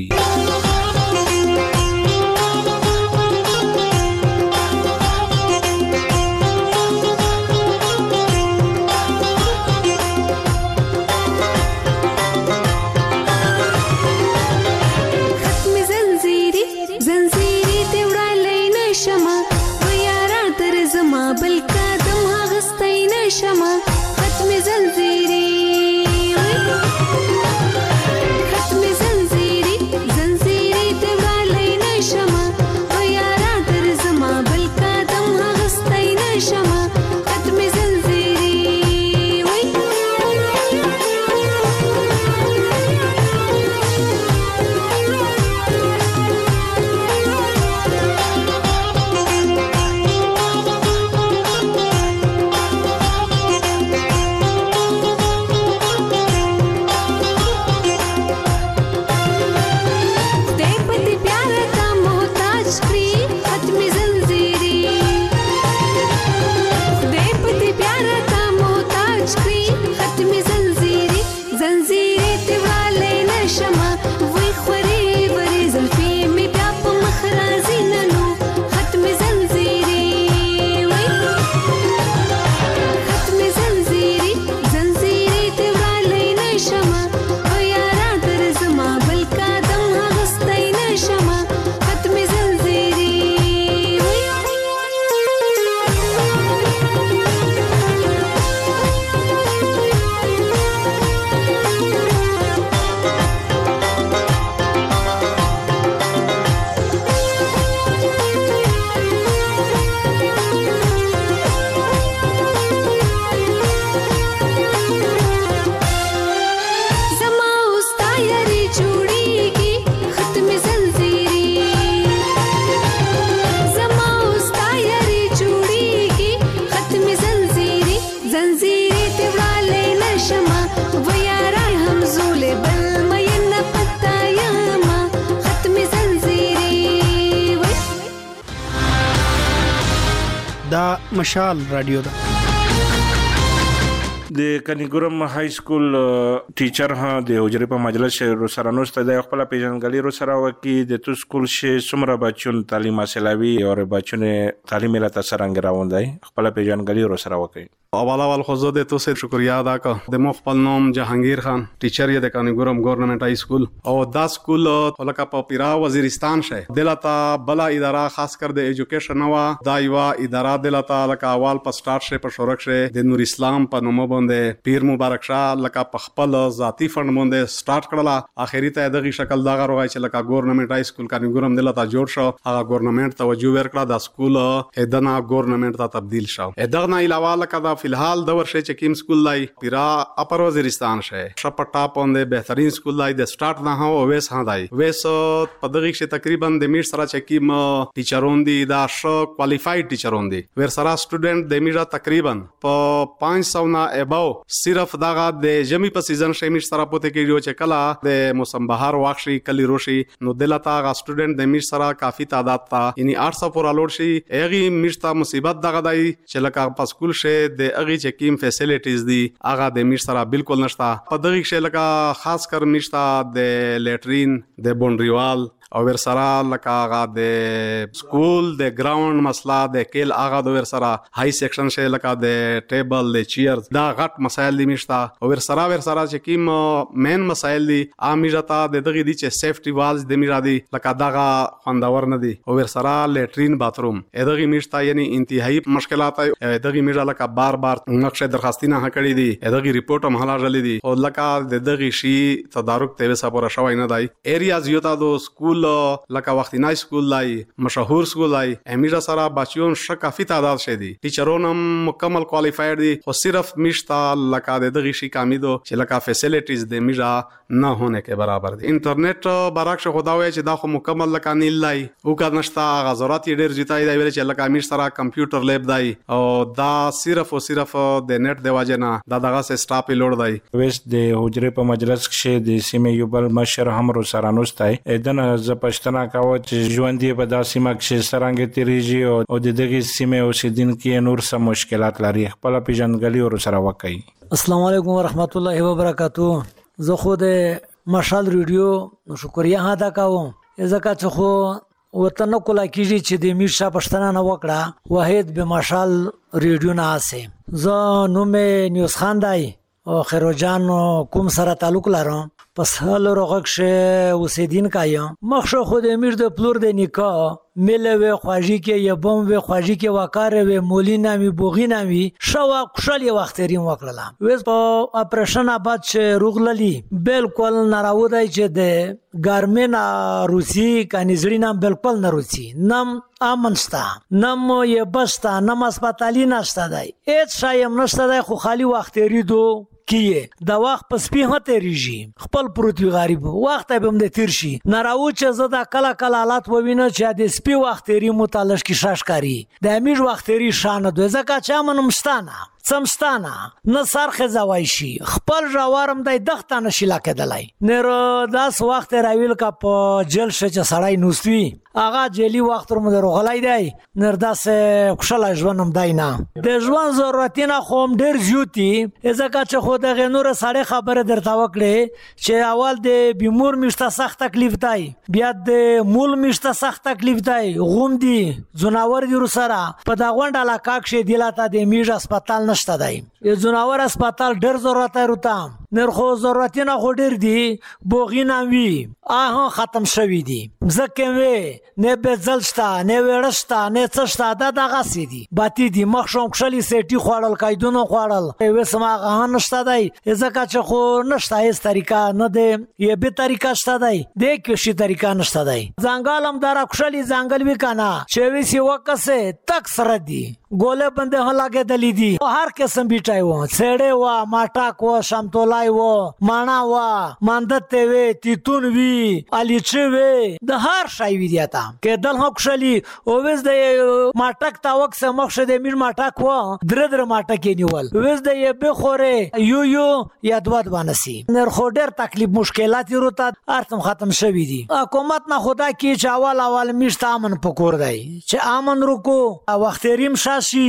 دا مشال رادیو ده د کنیګورم های سکول ټیچر ها د حجرې په مجلس سره نوسته د خپل پیژنګلي رو سره وکي د تو سکول شه سمره بچون تعلیم حاصلوي او بچونه تعلیم له تسرنګ راوندای خپل پیژنګلي رو سره وکي. اول اول خو زه د تو سره شکریا ادا کوم. د مو خپل نوم جهانگیر خان ټیچر یې د کنیګورم گورنمنت های سکول او دا سکول ولکه په پیرا وزیرستان شه دلته بلا اداره خاص کر د ایجوکیشن وا دا یو اداره دلته لکه اول په سٹارټ شه په شورک شه د نور اسلام په نوم باندې پیر مبارک شاه لکه په خپل ذاتی فند باندې سٹارټ کړله اخیری ته دغه شکل دا غوړای چې لکه گورنمنت های سکول کنیګورم دلته جوړ شو هغه گورنمنت توجه ورکړه د سکول ادنا گورنمنت ته تبدیل شو. دغه نه علاوه لکه دا فلحال د ورشه چې کیم سکول لای پیرا اپر وزیرستان شه شپټا پوندې بهترین سکول لای د سٹارټ نه هو ویس ها دای ویس په دغه کې تقریبا د میټ سره چې کیم ټیچرون دي دا شو کوالیفاید ټیچرون دي ور سره سټوډنټ د میټه تقریبا په پانچ سو نه اباو صرف دغه د جمی په سیزن شه میټ سره پته کې چې کلا د موسم بهار واخشي کلی روشي نو دلته غا سټوډنټ د میټ سره کافی تعداد تا یعنی آٹھ سو پورا لوډ شي ایغي میټ تا مصیبت دغه دای چې لکه په سکول شه د اغي چې کیم فیسیلیټیز دي هغه د میټ سره بالکل نشتا په دغه کې لکه خاص کر میشتا د لیټرین د بونډریوال او ور سره لکه هغه د سکول د ګراوند مسله د کېل هغه د ور سره های سیکشن شه لکه د ټیبل د چیر دا غټ مسایل دي میشتا او ور سره ور سره چې کیم مین مسایل دي امیجتا د دغه دي چې سیفټي والز د میرا دي لکه دغه خوندور نه دي او ور سره لیټرین باتروم دغه میشتا یعنی انتهایی مشکلات دغه میرا لکه بار بار نقشه درخواستینه هکړی دي دغه ریپورت هم حالا جلدی دي او لکه د دغه شی تدارک ته وسه شوی نه دی ایریاز یو تا دو سکول لکه وختي نای سکول لای مشهور سکول لای امیرا سره بچیون ش کافی تعداد شه دي ټیچرون هم مکمل کوالیفاید دي خو صرف میشتا لکه د دغه شی کمی دو چې لکه فیسیلیټیز د میرا نه ہونے کے برابر دي. انټرنیټ برعکس خدا وای چې دا خو مکمل لکه نیل لای او کا نشتا غزرات ډیر جتای دی ویل چې لکه امیر سره کمپیوټر لیب دی او دا صرف او صرف د نت د واجنه دا دغه سه سټاپ لوړ دی. ویس د حجرې په مجلس کې د سیمې یو بل مشر هم رو سره نوستای ادنه ز پښتنه کاوه چې ژوند یې په داسې مکه کې سرانګ تیریږي او د دغه سیمې اوسیدونکو نور سم مشکلات لري خپل پیژنګلي ور سره وکړي. السلام علیکم ورحمت الله وبرکاتہ. زه خو د مشال ریډیو شکریا ادا کوم ځکه چې خو وطن کولا کیږي چې د میرشا پښتنه نه وکړه واحد به مشال ریډیو نه اسه زه نوم نیوز خان دی او خیروجان کوم سره تعلق لرم پس هل رغکشه وسیدین کایا مخشه خود امیر د پلور د نکاح مله و خواجی کې یا بم و خواجی کې وکاره و مولینا می بوغینا می شو خوشالي وخت ریم وکړه وس په اپریشن آباد چې روغللی بالکل ناراودای چې د ګارمن روسی کنيزرینا بالکل نه روسی نم امنستا نم یې بستا نم هسپتالي نشته دی هیڅ شایم نشته دی خو خالی وخت ریدو کیه دا وخت پس په هته ریږي خپل پروتي غریب وخت به هم د تیر شي ناراو چې زدا کلا کلا حالات ووینه چې د سپي وخت ری متعلق کی شاشکاری د امیر وخت ری شان د زکه چا منمستانه سمستانه نه سرخه زوای شي خپل جوارم د دغه نشیلا کېدلای نر داس وخت راویل کا په جل شچ سړای نوستوي اغه جلی وخت رو مدر غلای دی نر داس خوشاله ژوندم داینا د ژوند ضرورتینه خوم ډیر زیوتی ځکه چې خو د غنور سړی خبره درته وکړي چې اول د بیمور مشته سخت تکلیف دی بیا د مول مشته سخت تکلیف دی غوم دی زناور دی سره په دا غونډه علاقه کې دیلاته د میژ هسپتال نشته دی ی زناور هسپتال ډیر ضرورت لري نرخو ضرورتینه خو ډیر دی بوغینا وی آها ختم شوی دی زکه وی نه بزلشتا نه ورشتا نه څشتا دا دغه سي دي باتی دی مخشوم خشلی سیټي خوړل کایدونو خوړل وسما غه نشته دی ځکه چې خو نشته هیڅ طریقه نه دی یی به طریقه شته دی د کې شي طریقه نشته دی ځنګالم دارا خشلی ځنګل وی کنه چې وی سی وکسه تک سره دی ګوله بنده هلاګه دلی دی هر قسم بیټای و سړې وا ماټا کو شمتولای و مانا وا ماندته وی تیتون وی الیچ وی د هر شای وی دیتا کې دل هک شلی او وز د ماټک تا وک سم مخ د میر ماټک و در در ماټک نیول وز د به خوره یو یو یا دوات بانسی نر خو ډیر تکلیف مشکلات وروته ارتم ختم شوی دی حکومت نه خدا کی چاوال اول میشت امن پکور دی چې امن رکو وخت ریم شاشي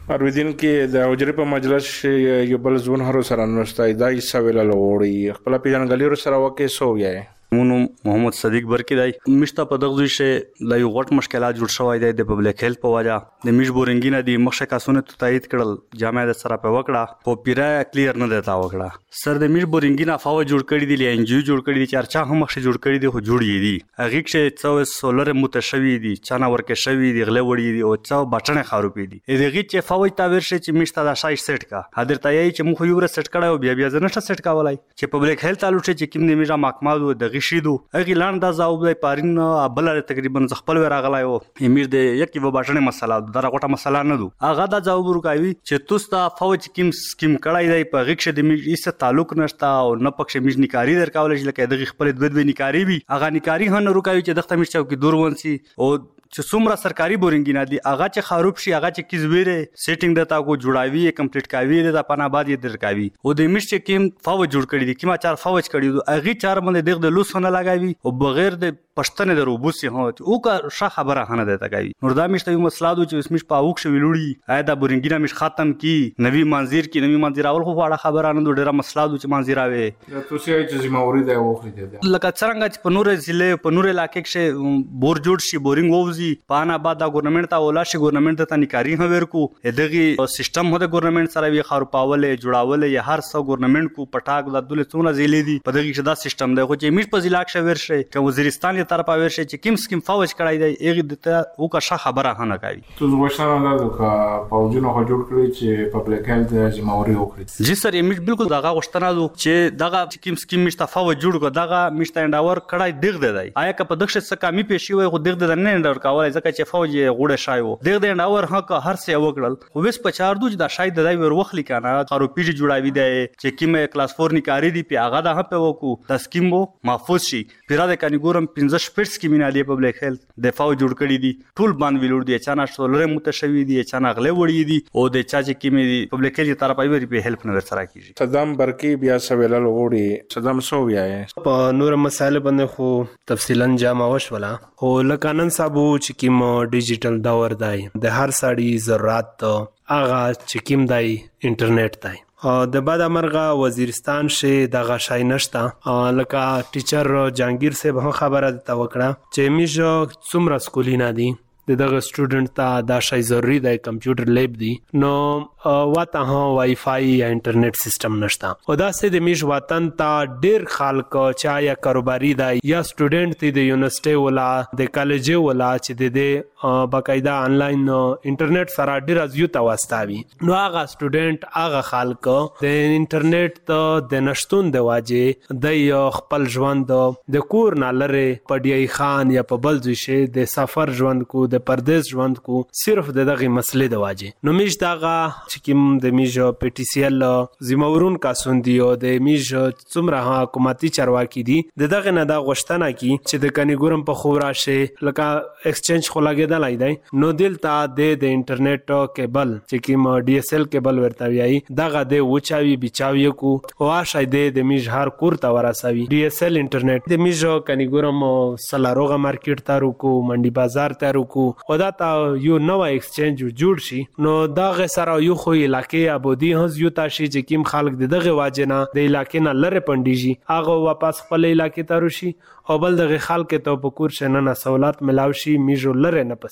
ارویدین کې د حجرې په مجلس یو بل ځون هرو سره نوستای دا یې سویل لوړی خپل پیژنګلې سره وکه سو یې مونږ محمد صدیق برکی دی مشته په دغه ځای شه لا یو غټ مشکلات جوړ شوی دی د پبلک هیلث په وجه د میش بورنګ نه دی مخشه کاسونه ته تایید کړل جامع د سره په وکړه خو پیرا کلیر نه دیتا وکړه سر د میش بورنګ نه فاو جوړ کړی دی ان جی جوړ کړی دی چرچا هم مخشه جوړ کړی دی خو جوړ دی هغه کې څو سولر متشوي دی چانه ورکه شوی دی غله وړي دی او څو بټنه خاروپی دی دغه چې فاو تا ورشه چې میشته دا شای سیټ کا حاضر تایي چې مخ یو ور سیټ کړو بیا بیا زنه سیټ کاولای چې پبلک هیلث تعلق چې کوم د میجا محکمه د غشیدو هغه لاند دا زاوبای پارین بل تقریبا خپل ورغلای او امیر د یکی و باشنه مسله دا غټه مسله نه دو هغه دا جواب ورکوي چې توستا فوج کیم سکیم کړای دی په غښ د میج ایسه تعلق نشتا او نه پکښ میج نکاری درکول چې لکه دغه خپل د دوی نکاری وي هغه نکاری هن ورکوي چې دغه میج چوکي دور ونسي او چې څومره سرکاري بورنګ نه دي هغه چې خروب شي هغه چې کیزویره سیټینګ دتا کو جوړاوي کمپلیټ کاوي د پانا بعد یې درکاوي او د میش چې کیم فوج جوړ کړی دي کیما چار فوج کړی دي هغه چار باندې دغه د لوسونه لگاوي او بغیر د پښتنه د روبوسي هو او کا ښه خبره هنه ده تاګي نور دا مشته یو مسله دو چې اسمش پاوک شوی لوړي آیا دا بورنګ نه مش ختم کی نوی منظر کی نوی منظر اول خو واړه خبره نه ډیره مسله دو چې منظر اوي تاسو یې چې زموږ دی وخت دی لکه څنګه چې په نور ضلع په نور علاقې کې بور جوړ شي بورنګ ووزي پانا بعد دا ګورنمنت ته ولا شي ګورنمنت ته نکاری هور کو دغه سیستم هو د ګورنمنت سره وی خار پاولې جوړاولې یا هر څو ګورنمنت کو پټاک د دولت څونه زیلې دي په دغه شدا سیستم دی خو چې میش په ضلع کې ور شي که وزیرستان یې طرفه ور شي چې کیم سکیم فوج کړای دی هغه د او کا ښه خبره هنه کوي تو وښنه دا کا پاوجونه هو جوړ کړی چې پبلک هیلث د جمهوریت وکړي جی سر یې بالکل دغه غشتنه دو چې دغه کیم سکیم مشته فوج جوړ کو دغه مشته انډاور کړای دغه دی آیا که په دغه څه کمی پېښې وي خو دغه نه انډاور کاوه ځکه چې فوج غوړه شایو دغه د انډاور حق هر څه وکړل خو وس په چار دوج دا شاید دای ور وخلی کنه خارو پیج جوړاوی دی چې کیمه کلاس فور نکاری دی په هغه د په وکو د سکیمو محفوظ شي پیرا د کانګورم پنځه شپږ سکیمونه دی پبلک هیلث د فاو جوړ کړی دي ټول باندې ویلوړ دي چانه سولر متشوي دي چانه غله وړي دي او د چا چې کیمه دی پبلک هیلث طرفه وی په هیلپ نه سره کیږي صدام برکی بیا سویل وړي صدام سو بیا په نور مسائل باندې خو تفصیلا جامه وشولا او لکانن صاحب چې کیم ډیجیټل دور دی د هر سړی ضرورت هغه چې کیم دی انټرنیټ دی د بعد امرغه وزیرستان شه د غشای نشتا لکه ټیچر جانگیر سے به خبره تا وکړه چې میجو څومره سکولینا دي دغه سټوډنټ ته دا شای ضروری دی کمپیوټر لیب دی نو واته ها وای فای یا انټرنیټ سیستم نشتا او دا سه د میش وطن ته ډیر خلک چا یا کاروباري دی یا سټوډنټ تی د یونیورسيټي ولا د کالج ولا چې د باقاعده انلاین انټرنیټ سره ډیر ازیوت واستاوي نو هغه سټوډنټ هغه خلک د انټرنیټ ته د نشټون د واجه د خپل ژوند د کور نه لره پډای خان یا په بل ځای د سفر ژوند کو د پردیس ژوند کو صرف دغه مسلې د واجه نو میش دغه چې کوم د میج پی ټی سی ال زمورون کاسون دی او د میج څومره حکومتي چارواکي دي دغه نه دا غشتنه کی چې د کنيګورم په خورا شي لکه ایکسچینج خو لګیدل دی نو دلته د د انټرنیټ کیبل چې کوم ډي اس ال کیبل ورته وی دغه د وچاوي بچاوي کو او شاید د میج هر کور ته ورسوي ډي اس ال انټرنیټ د میج کنيګورم سلاروغه مارکیټ ته روکو منډي بازار ته روکو او دا تا یو نو ایکسچینج جوړ شي نو دا غ سره یو خو علاقې ابودي هز یو تاشي چې کیم خلک دغه واجنه د علاقې نه لره پنديږي هغه واپس خپل علاقې ته روشي او بل دغه خلک ته په کور شنه نه سہولت ملاوي شي میجو لره نه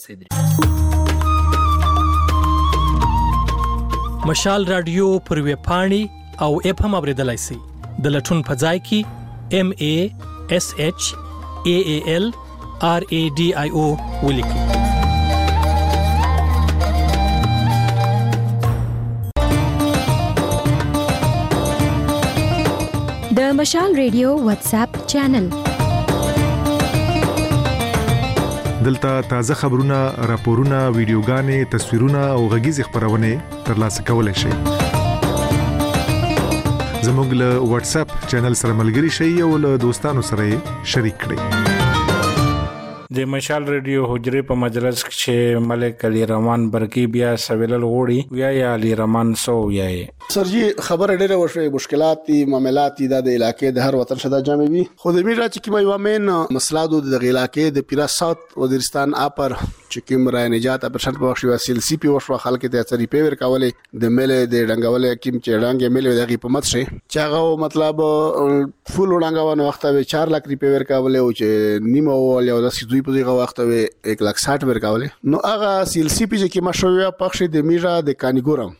پسیدري مشال رادیو پر وی پاڼي او اپ هم اوریدلای شي د لټون په ځای کې ام ای اس اچ ا ا ال آر ا ډي آی او ولیکي د مشال ریډیو واتس اپ چینل دلته تازه خبرونه راپورونه ویډیوګانې تصویرونه او غږیز خبرونه ترلاسه کولای شئ زموږ له واتس اپ چینل سره ملګري شئ او له دوستانو سره شریک کړئ د مشال ریډیو حجره په مجلس کې ملک علي رحمان برکی بیا سویلل غوړي ویا یا علي رحمان سو ویا سرجی خبر ډیره وشوي مشکلات دي معاملات دي د علاقې د هر وطن شدا جامع وي خو د میرا چې کی مې وامن مسلادو د علاقې د پیرا ساوث وزیرستان اپر چې کوم را نجات اپریشن په وخت شو سیل سی پی وشو خلک ته اثرې پیور کولې د ملې د ډنګولې کوم چې ډنګې ملې د قیمت شي چې هغه مطلب فول ډنګونه وخت به چار لک ریپیر کولې او چې نیمه ول یو د سیدوی په دغه وخت به یک لک ساठ ور کولې نو هغه سیل سی پی چې مشویا پخښ د میرا د کانیګورم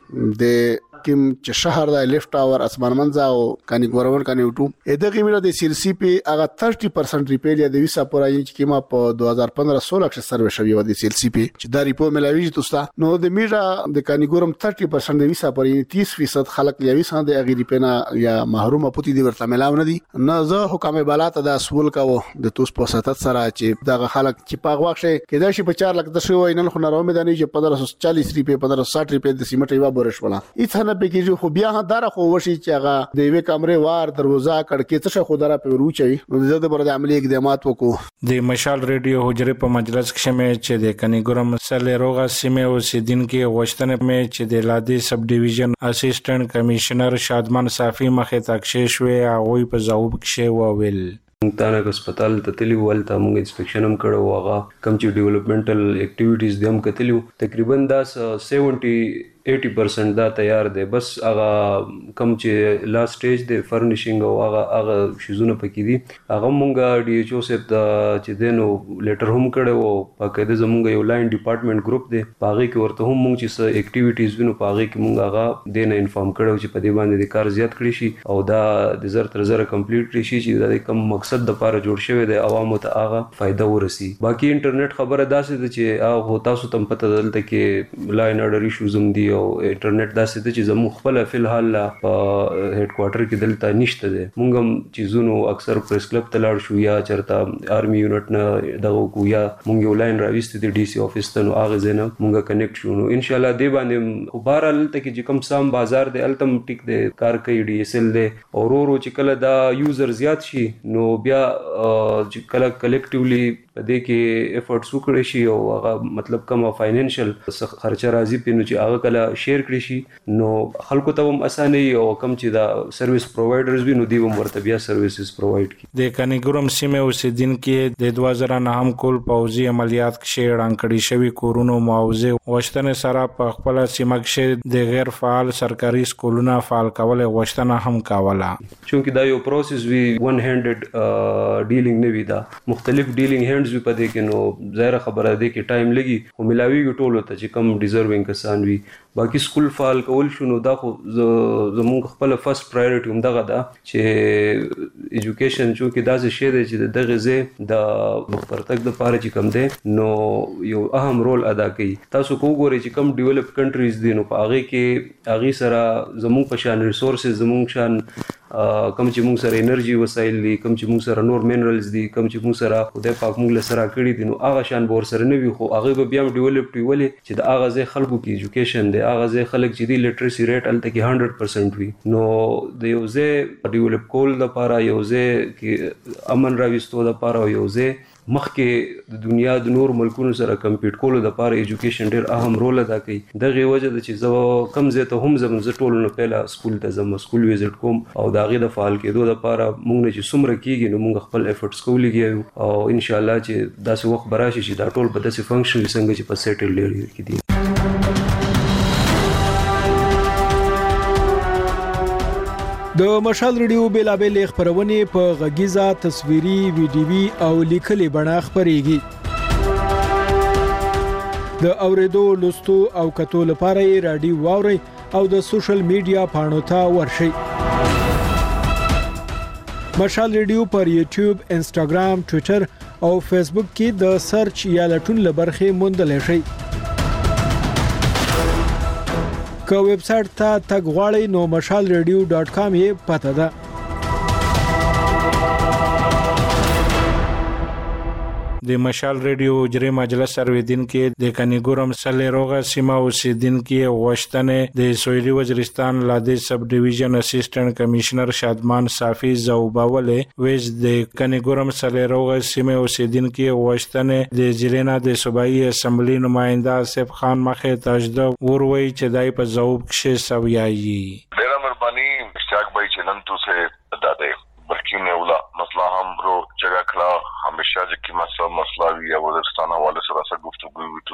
د کوم چې شهر د لیفټ ټاور اسمان منځ او کانیګورم کانیوټو اې دغه میرا د سیل سی پی هغه تیس پرسنټ ریپیر یا د ویسا پورای چې کیما په دوه هزار پندرہ سولہ کې سروې شوی و د سیل سی پی چې دا ریپو ملاوي تاسو نو د میرا د کانیګورم تیس پرسنټ د ویسا پورای تیس فیصد خلک یا ویسا د اغه ریپینا یا محروم پوتی دی ورته ملاو نه دي نه زه حکم بالات د اسول کاو د توس په ستات سره چې دغه خلک چې په واخ شي کدا شي په چار لک د شو وینل خو نه راو مې چې پندرہ سو چالیس روپے پندرہ سو ساٹھ روپے د سیمټ یو بورش ولا اته نه پکې خو بیا دره خو وشي چې هغه د یوې کمرې وار دروازه کړکې څه خو دره په روچي نو د دې پر د عملی اقدامات وکړو د مشال ریډیو حجره په مجلس کې شمه چې د کنیګورم سره روغه سیمه او سیدین کې وشتنه مې چې د لادي سب ډیویژن اسسټنټ کمشنر شادمان صافي مخه تکشې شوې هغه په ځواب کې وویل تانه هسپتال ته تلی ولته موږ انسپیکشن هم کړو هغه کم چې ډیولپمنټل اکټیویټیز دیم کتلیو تقریبا دا سیونټي eighty percent دا تیار دی بس هغه کم چې لاست سټیج دی فرنیشینګ او هغه هغه شیزونه پکې دي هغه مونږه ډي ایچ او سپ ته چې دینو لیټر هم کړو او پکې د زمونږ یو لاین ډپارټمنټ گروپ دی پاغه کې ورته هم مونږ چې اکټیویټیز وینو پاغه کې مونږ هغه دینه انفارم کړو چې په دې باندې د کار زیات کړی شي او دا د زر تر زر کمپلیټ کړی شي چې د کوم مقصد د لپاره جوړ شوی دی عوامو ته هغه فائدہ ورسي باقي انټرنیټ خبره داسې ده چې هغه تاسو تم پته دلته کې لاین اډر ایشوز هم دي او انټرنیټ داسې ده چې زموږ خپل فلحال په هډ کوارټر کې دلته نشته ده مونږ هم چیزونو اکثر پریس کلب ته لاړ شو یا چرته آرمي یونټ نه دغه کو یا مونږ یو لاین راويست دي ډي سي افیس ته نو هغه زنه مونږه کنیکټ شو نو ان شاء الله دې باندې بهرال ته کې چې کوم سام بازار دی التم ټیک دی کار کوي ډي اس ال دی او ورو ورو چې کله دا یوزر زیات شي نو بیا چې کله کلیکټیولی دې کې افورټس وکړي شي او هغه مطلب کوم فاینانشل خرچه راځي په نو چې هغه کله شیر کړی شي نو خلکو ته هم اسانه او کم چې دا سرویس پرووایډرز وي نو دی هم ورته بیا سرویسز پرووایډ کړي د کنیګورم سیمه اوسیدین کې د دوه زره نه هم کول پوزي عملیات کې اعلان کړي شوی کورونو معاوضه وشتنه سره په خپل سیمه کې د غیر فعال سرکاري سکولونو فعال کول وشتنه هم کاوله چونکه دا یو پروسس وی ون هاندډ ډیلینګ نه وی دا مختلف ډیلینګ هاندز وی په دې کې نو ظاهر خبره ده کې ټایم لګي او ملاویږي ټولو ته چې کم ډیزروینګ کسان وي باقي سکول فعال کول شنو دا خو زموږ خپل فرست پرایورټي هم دغه ده چې ایجوکیشن چې دا څه شی دی چې دغه زه د پرتګ د پاره چې کم دی نو یو اهم رول ادا کوي تاسو کو ګورئ چې کم ډیولپ کنټریز دي نو په هغه کې هغه سره زموږ په شان ریسورسز زموږ شان کم چې موږ سره انرژي وسایل دي کم چې موږ سره نور مینرالز دي کم چې موږ سره خدای پاک موږ له سره کړی دي نو هغه شان بور سره نه وي خو هغه به بیا ډیولپ ویولې چې د هغه ځای خلکو کې ایجوکیشن دی هغه ځای خلک چې دی لټریسي ریټ الته کې one hundred percent وي نو د یو ځای ډیولپ کول لپاره یو ځای کې امن راوستو لپاره یو ځای مخکې د دنیا د نور ملکونو سره کمپیټ کولو لپاره ایجوکیشن ډیر اهم رول ادا کوي دغه وجه د چې زو کم زه ته هم زم ز ټولو نه پهلا سکول ته زم سکول ویزټ کوم او داغه د فعال کېدو لپاره موږ نه چې څومره کیږي نو موږ خپل افورټس کولېږو او ان شاء الله چې داسې وخت براشي چې دا ټول به داسې فنکشن څنګه چې په سیټل لري کې دي د مشال ریډیو بیلابل خبرونه په غږیزه تصویري ویډیوي او لیکلي بڼه خبريږي د اوریدو لوستو او کتو لپاره رادیو واوري او د سوشل میډیا پاڼو ته ورشي مشال ریډیو پر یوټیوب انسټاګرام ټوئیټر او فیسبوک کې د سرچ یا لټون لبرخه موندل شي که ویب سټ ته تګ غواړئ نو مشال ریډیو ډاټ کام یې پته ده د مشال ریډیو جری مجلس سرویدین کې د کنیګورم سله روغه سیمه اوسیدین کې وشتنه د سویلي وزیرستان لادي سب ډیویژن اسسټنټ کمشنر شادمان صافي زوباوله ویز د کنیګورم سله روغه سیمه اوسیدین کې وشتنه د جرینا د صوبایي اسمبلی نماینده اسف خان مخه تجده وروي چې دای په زوب کې سویایي ډیر مهرباني اشتیاق بھائی چنن تو سے داده برکی نے اولا مسئلہ ہم رو جگہ کھلا ہمیشہ جکی مسئلہ مسئلہ بھی ہے وزیرستان حوالے سے راسا گفتگو بھی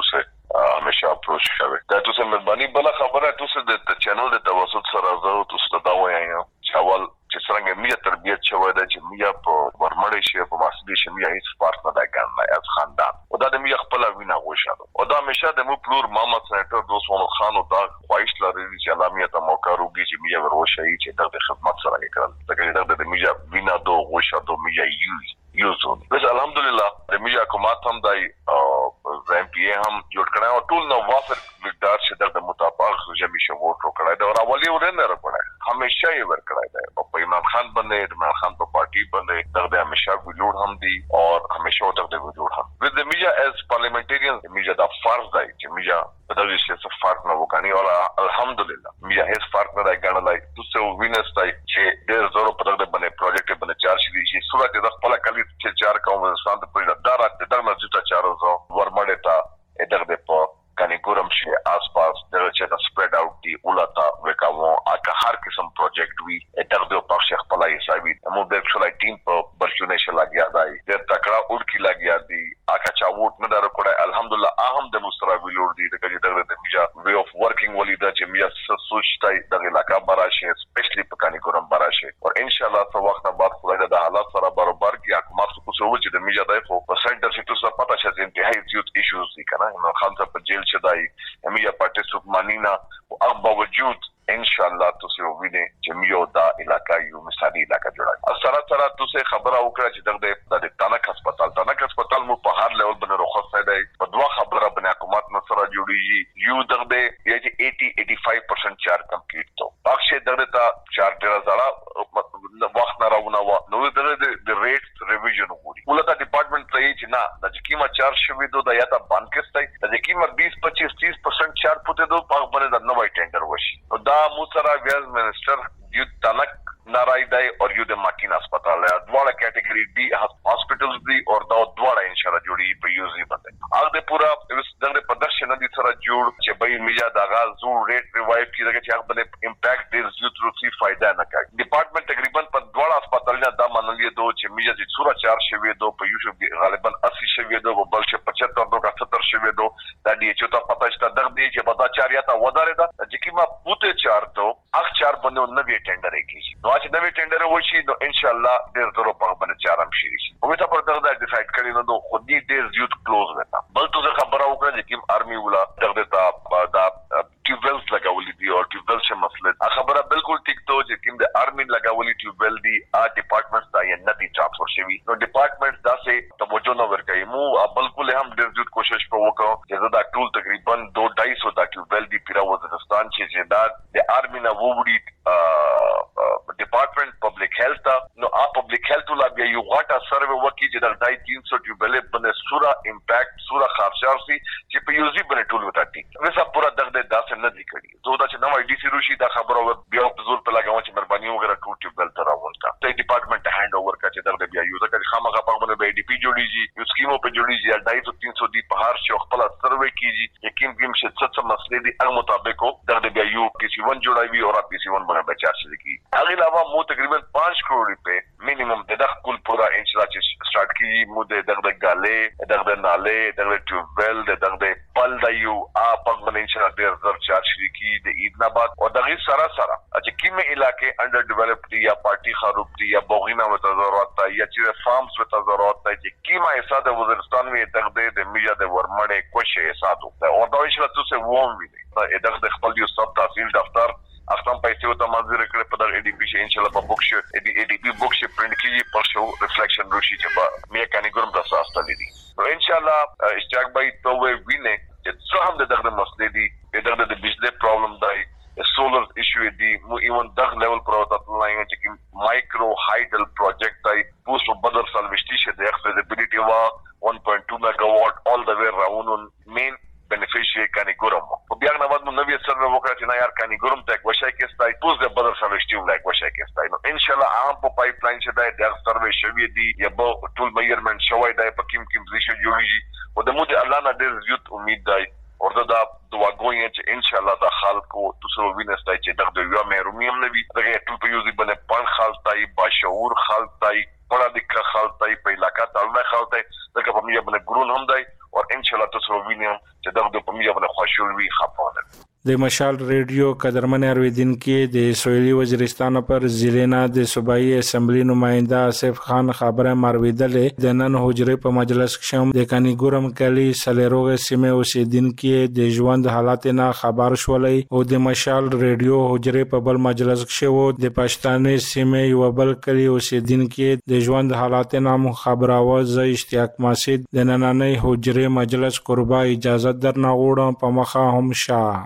څنګه میا تربیت شوی دا چې میا په ورمړې شي په مسلې شي میا هیڅ پارت نه دا ګڼل از خاندان او دا د میا خپل وینا غوښاله او دا همیشه د مو پلور محمد سېنټر دوست محمد خان او دا خواهش لري چې الله میا ته موقع روږي چې میا وروشي چې د خدمت سره وکړي دا د میا وینا دو غوښه دو میا یوز یوز بس الحمدلله د میا حکومت هم دای ایم پی ای هم جوړ کړی او ټول نو وافر مقدار چې د مطابق جمعي شو ووټ وکړای دا او اولی ورنه راکړای همیشه یې ورکړای دی او په عمران خان باندې عمران خان په پارټي باندې دغه همیشه ویلوډ هم دی او همیشه دغه ویلوډ هم with the media as parliamentarians media دا فرض دی چې media په دغه شي څه فرق نه وکړي او الحمدلله media هیڅ فرق نه راګڼلای تاسو وینئ چې ډېر زورو په دغه باندې پروجیکټ باندې چارج دي چې صورت د خپل کلی چې چار کوم ستاسو په دارا د دغه مسجد چارو زو ورمړې تا دغه په کني ګورم شي آس پاس دغه چې دا سپریډ اوټ دی ولتا وکاو اګه هر قسم پروجیکټ وی دغه په شیخ پلای حسابي مو د ټولای ټیم په برشونه شي لاګیا دی د تکړه اورکی لاګیا دی اګه چا ووټ نه درو کړه الحمدلله اهم د مسترا ویلور دی دغه دغه د میجا وی اف ورکینګ ولیدا چې میا سوچتای دغه علاقہ براشه سپیشلی په کني ګورم براشه او ان شاء الله څو وخت بعد خدای د حالات سره برابر کی حکومت کو څه و چې د میجا دای په سنټر چې تاسو پتا شې انتهایی زیات ایشوز دي کنه نو خالصه په جیل شدای امیا پارټي سومانینا او هغه باوجود ان شاء الله تاسو وینئ چې میو دا علاقہ یو مثالي علاقہ جوړای سره سره تاسو خبره وکړه چې دغه د تانک هسپتال تانک هسپتال مو په هر لیول باندې رخصت دی په دوه خبره باندې حکومت نو سره جوړیږي یو دغه یی چې eighty to eighty-five percent چار کمپلیټ تو پښه دغه تا چار ډیر زړه وخت نه راونه نو دغه د ریټ ریویژن وګوري ولته ډپارټمنټ ته چې نه د کیما چار شوی دو د یا تا باندې کېستای د کیما twenty twenty-five thirty percent چار پته دو په باندې د نوې ټینډر وشي نو دا مو سره ویل منسٹر یو تنک نارای دی او یو د ماکین هسپتال دواړه کټګوري دی هاسپټلز دی او دا دواړه ان شاء الله جوړي په یوزي باندې هغه پورا دغه پردرشن دي سره جوړ چې به میجا د غاز زو ریټ ریوایو کیږي چې هغه باندې امپیکټ ډیر زیات روسي فائدہ نه کوي ډپارټمنټ تقریبا په دواړه هسپتالونو دا منلې دو چې میجا چې څوره چار شوی دو په یو غالبا eighty شوی دو بل چې پچهتر دو کا ستر شوی دو دا دی چې ته پتا شته دغه دی چې بدا چار یا تا ودارې دا چې کیما پوته چار دو اخ چار باندې نوې ټینډر کیږي نو چې نوې ټینډر وشي نو ان شاء الله ډیر زرو په باندې چارم شي او ته په دغه ډیسایډ کړی نو خو دې ډیر زیات کلوز وتا بل ته خبره وکړه چې کیم ارمي ولا دغه تا دا ټیوبلز لګولې دي او ټیوبل شه مسله خبره بالکل ټیک ته چې کیم د ارمي لګولې ټیوبل دي ا ډپارټمنټ دا یې نه دي ټرانسفر شوی نو ډپارټمنټ دا سه توجه نو ورکړي مو بالکل هم ډیر زیات کوشش وکړو چې دا ټول تقریبا two hundred fifty دا ټیوبل دي پیرا وزیرستان چې دا د ارمي نه ووړي ډپارټمنټ پبلک هیلث نو ا پبلک هیلث ولا بیا یو غټه سروې وکړي چې د three hundred ټیوبل باندې سورا امپیکټ سورا خارجار سي چې په یوزي باندې ټول وتا دي وسه پورا دغه داسې نه دي کړی زه دا چې نو ډي سي روشي دا خبره بیا په زور په لګاو چې مهرباني وګړه ټول ټیوبل تر راوونتا ته ډپارټمنټ هاند اوور کړي چې دغه بیا یو ځکه خامخا په باندې به ډي پی جوړیږي یو سکیمو په جوړیږي یا two hundred three hundred دی په هر شي خپل سروې کیږي یقین کوم چې څه څه مسلې دي هغه مطابق دغه بیا یو پی سی one جوړایوي او پی سی one باندې بچا شي کی هغه علاوه مو تقریبا five کروڑ روپے مینیمم د دغه کول پورا ان شاء الله چې سٹارټ کیږي مو د دغه غالې دغه ناله دغه ټیوبل دغه پل د یو ا په باندې ان شاء الله ډیر زر چارج کی د ایدنا بعد او دغه سره سره چې کیمه علاقې انډر ډیولپډ یا پارټي خراب دي یا بوغینا وته ضرورت دی یا چې فارمز وته ضرورت دی چې کیمه حساب د وزیرستان می دغه د میجا د ورمړې کوشه حساب او دا ان شاء الله تاسو ووم وی دغه خپل یو سب تحصیل دفتر اختم پیسې وته منظور کړ په دغه ای ډي پی شي ان شاء الله په بوک شي ای ډي پی بوک شي پرنٹ کیږي پر شو ریفلیکشن روشي چې با مې کني ګورم د ساسته دي نو ان شاء الله اشتراک بای تو وی وینه چې څه هم دغه مسلې دي دغه د بجلی پرابلم دی سولر ایشو دی مو ایون دغه لیول پروتات لاین چې مایکرو هایډل پروجیکټ دی پوسټ بدر سلوشتي شه د accessibility وا one point two megawatt all the way around main beneficiary کني ګورم په بیا نه ودنو نوې سره وکړه چې نه یار کني ګورم ته وشای کېستای پوز د بدر سلوشتي ولای وشای کېستای نو ان شاء الله عام په پایپ لاین شه د ډیر سروې شوی دی یا په ټول میجرمنټ شوی دی په کیم کیم پوزیشن جوړیږي او د مو د الله نه ډیر زیات امید دی ورته دا دعا کوي چې ان شاء الله د خلکو تاسو وینئ چې دغه یو مېرومي هم نوي دغه ټول په یوزي باندې پن خالتای باشعور خالتای پړه د خالتای په علاقہ تعالی خالتای دغه په میجا باندې ګرون هم دی او ان شاء الله تاسو وینئ چې دغه په میجا باندې خوشحال وي خپونه د مشال ریډیو قدرمن اوریدونکو د سویلي وزیرستان پر ضلع د صوبایي اسمبلی نماینده آصف خان خبره مرویدلې د نن حجره په مجلس کې د کانی ګورم کلی سلیروغ سیمه اوسیدونکو د ژوند حالات نه خبر شولې او د مشال ریډیو حجره په بل مجلس کې وو د پښتانه سیمه یو بل کلی اوسیدونکو د ژوند حالات نه خبره واز اشتیاق مسید د نننۍ حجره مجلس قربا اجازه درنه غوړم په مخه هم شاه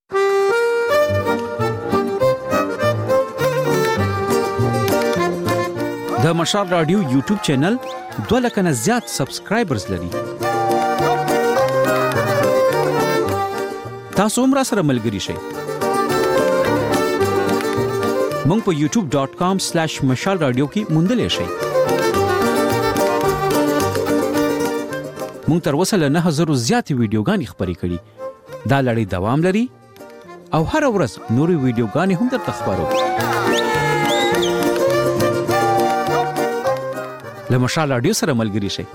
د مشال رادیو یوټیوب چینل دوه لک نه زیات سبسکرایبرز لري. تاسو هم را سره ملګري شئ. مونږ په یوټیوب ډاٹ کام سلیش مشال رادیو کې موندلې شئ. مونږ تر اوسه له نه زره زیاتې ویډیوګانې خپرې کړي. دا لړۍ دوام لري او هر ورځ نورې ویډیوګانې هم درته خپرو. له مشال رادیو سره ملګري شئ.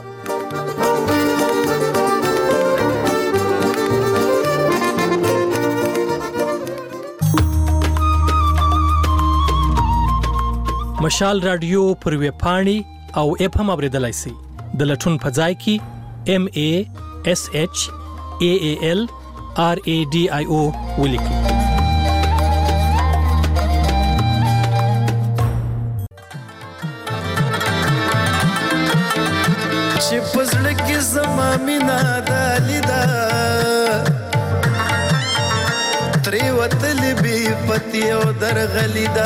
مشال رادیو پر ویب پاڼې او اپ هم اوریدلای شئ. د لټون په ځای کې M A S H A A L R A D I O ولیکئ. چې پزړه کې زما مینا د لیدا تری وتل بي پتی او درغلیدا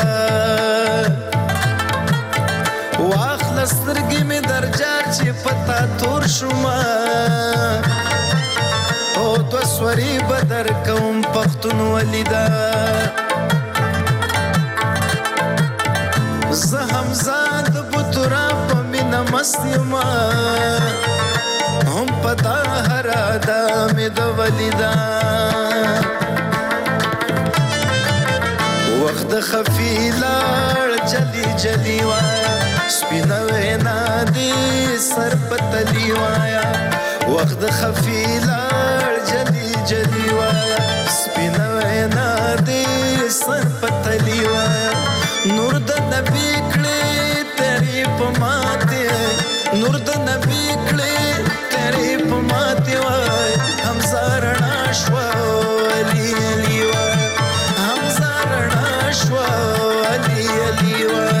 واخل سترګې مې درجار چې پتا تور شوما او تو سوري بدر کوم پختون ولیدا زه همزاد بوترا په مینا مستیما هم پتا هرا دا مې د ولیدا وخت خفیلار جلی جلی وایا سپینا وینا دی سر پتلی وایا وخت خفیلار جلی جلی وایا سپینا وینا دی سر پتلی وایا نور د نبی کړي تیری پماته نور د نبی کړي تیری پماته وای هم زارنا شوا علی علی وای هم زارنا شوا علی علی وای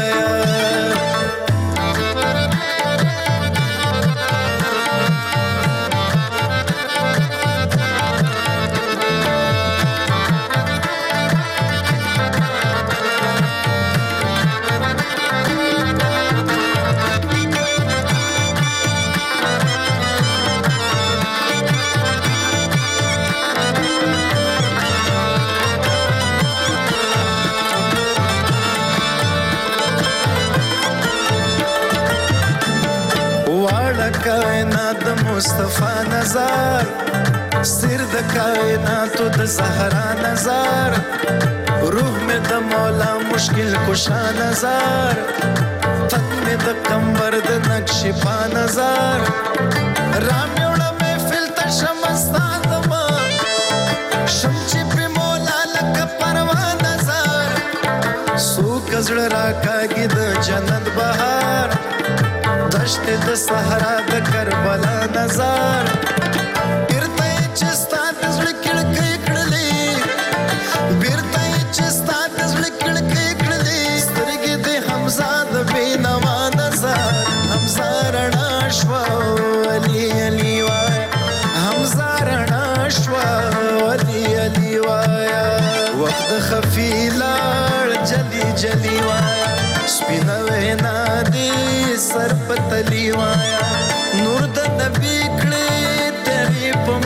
مصطفی نظر سر د کائنات د زهرا نظر روح میں د مولا مشکل کشا نظر تن میں د کمبر د نقش پا نظر رام یوڑا محفل تا شمستان دما شمچی پی مولا لک پروا نظر سو کزڑ راکاگی د جنت بہار دشت د صحرا د کربلا نظر بیرته چستا د زړه کړکې کړلې بیرته چستا د زړه کړکې کړلې سترګې د حمزه د بینوا نظر حمزه رڼا شوا علي علي وای حمزه رڼا شوا علي علي وای وخت خفیلار جلی جلی وای سپینا وینا دی سر پتلی وایا نور د نبی کړي تیری په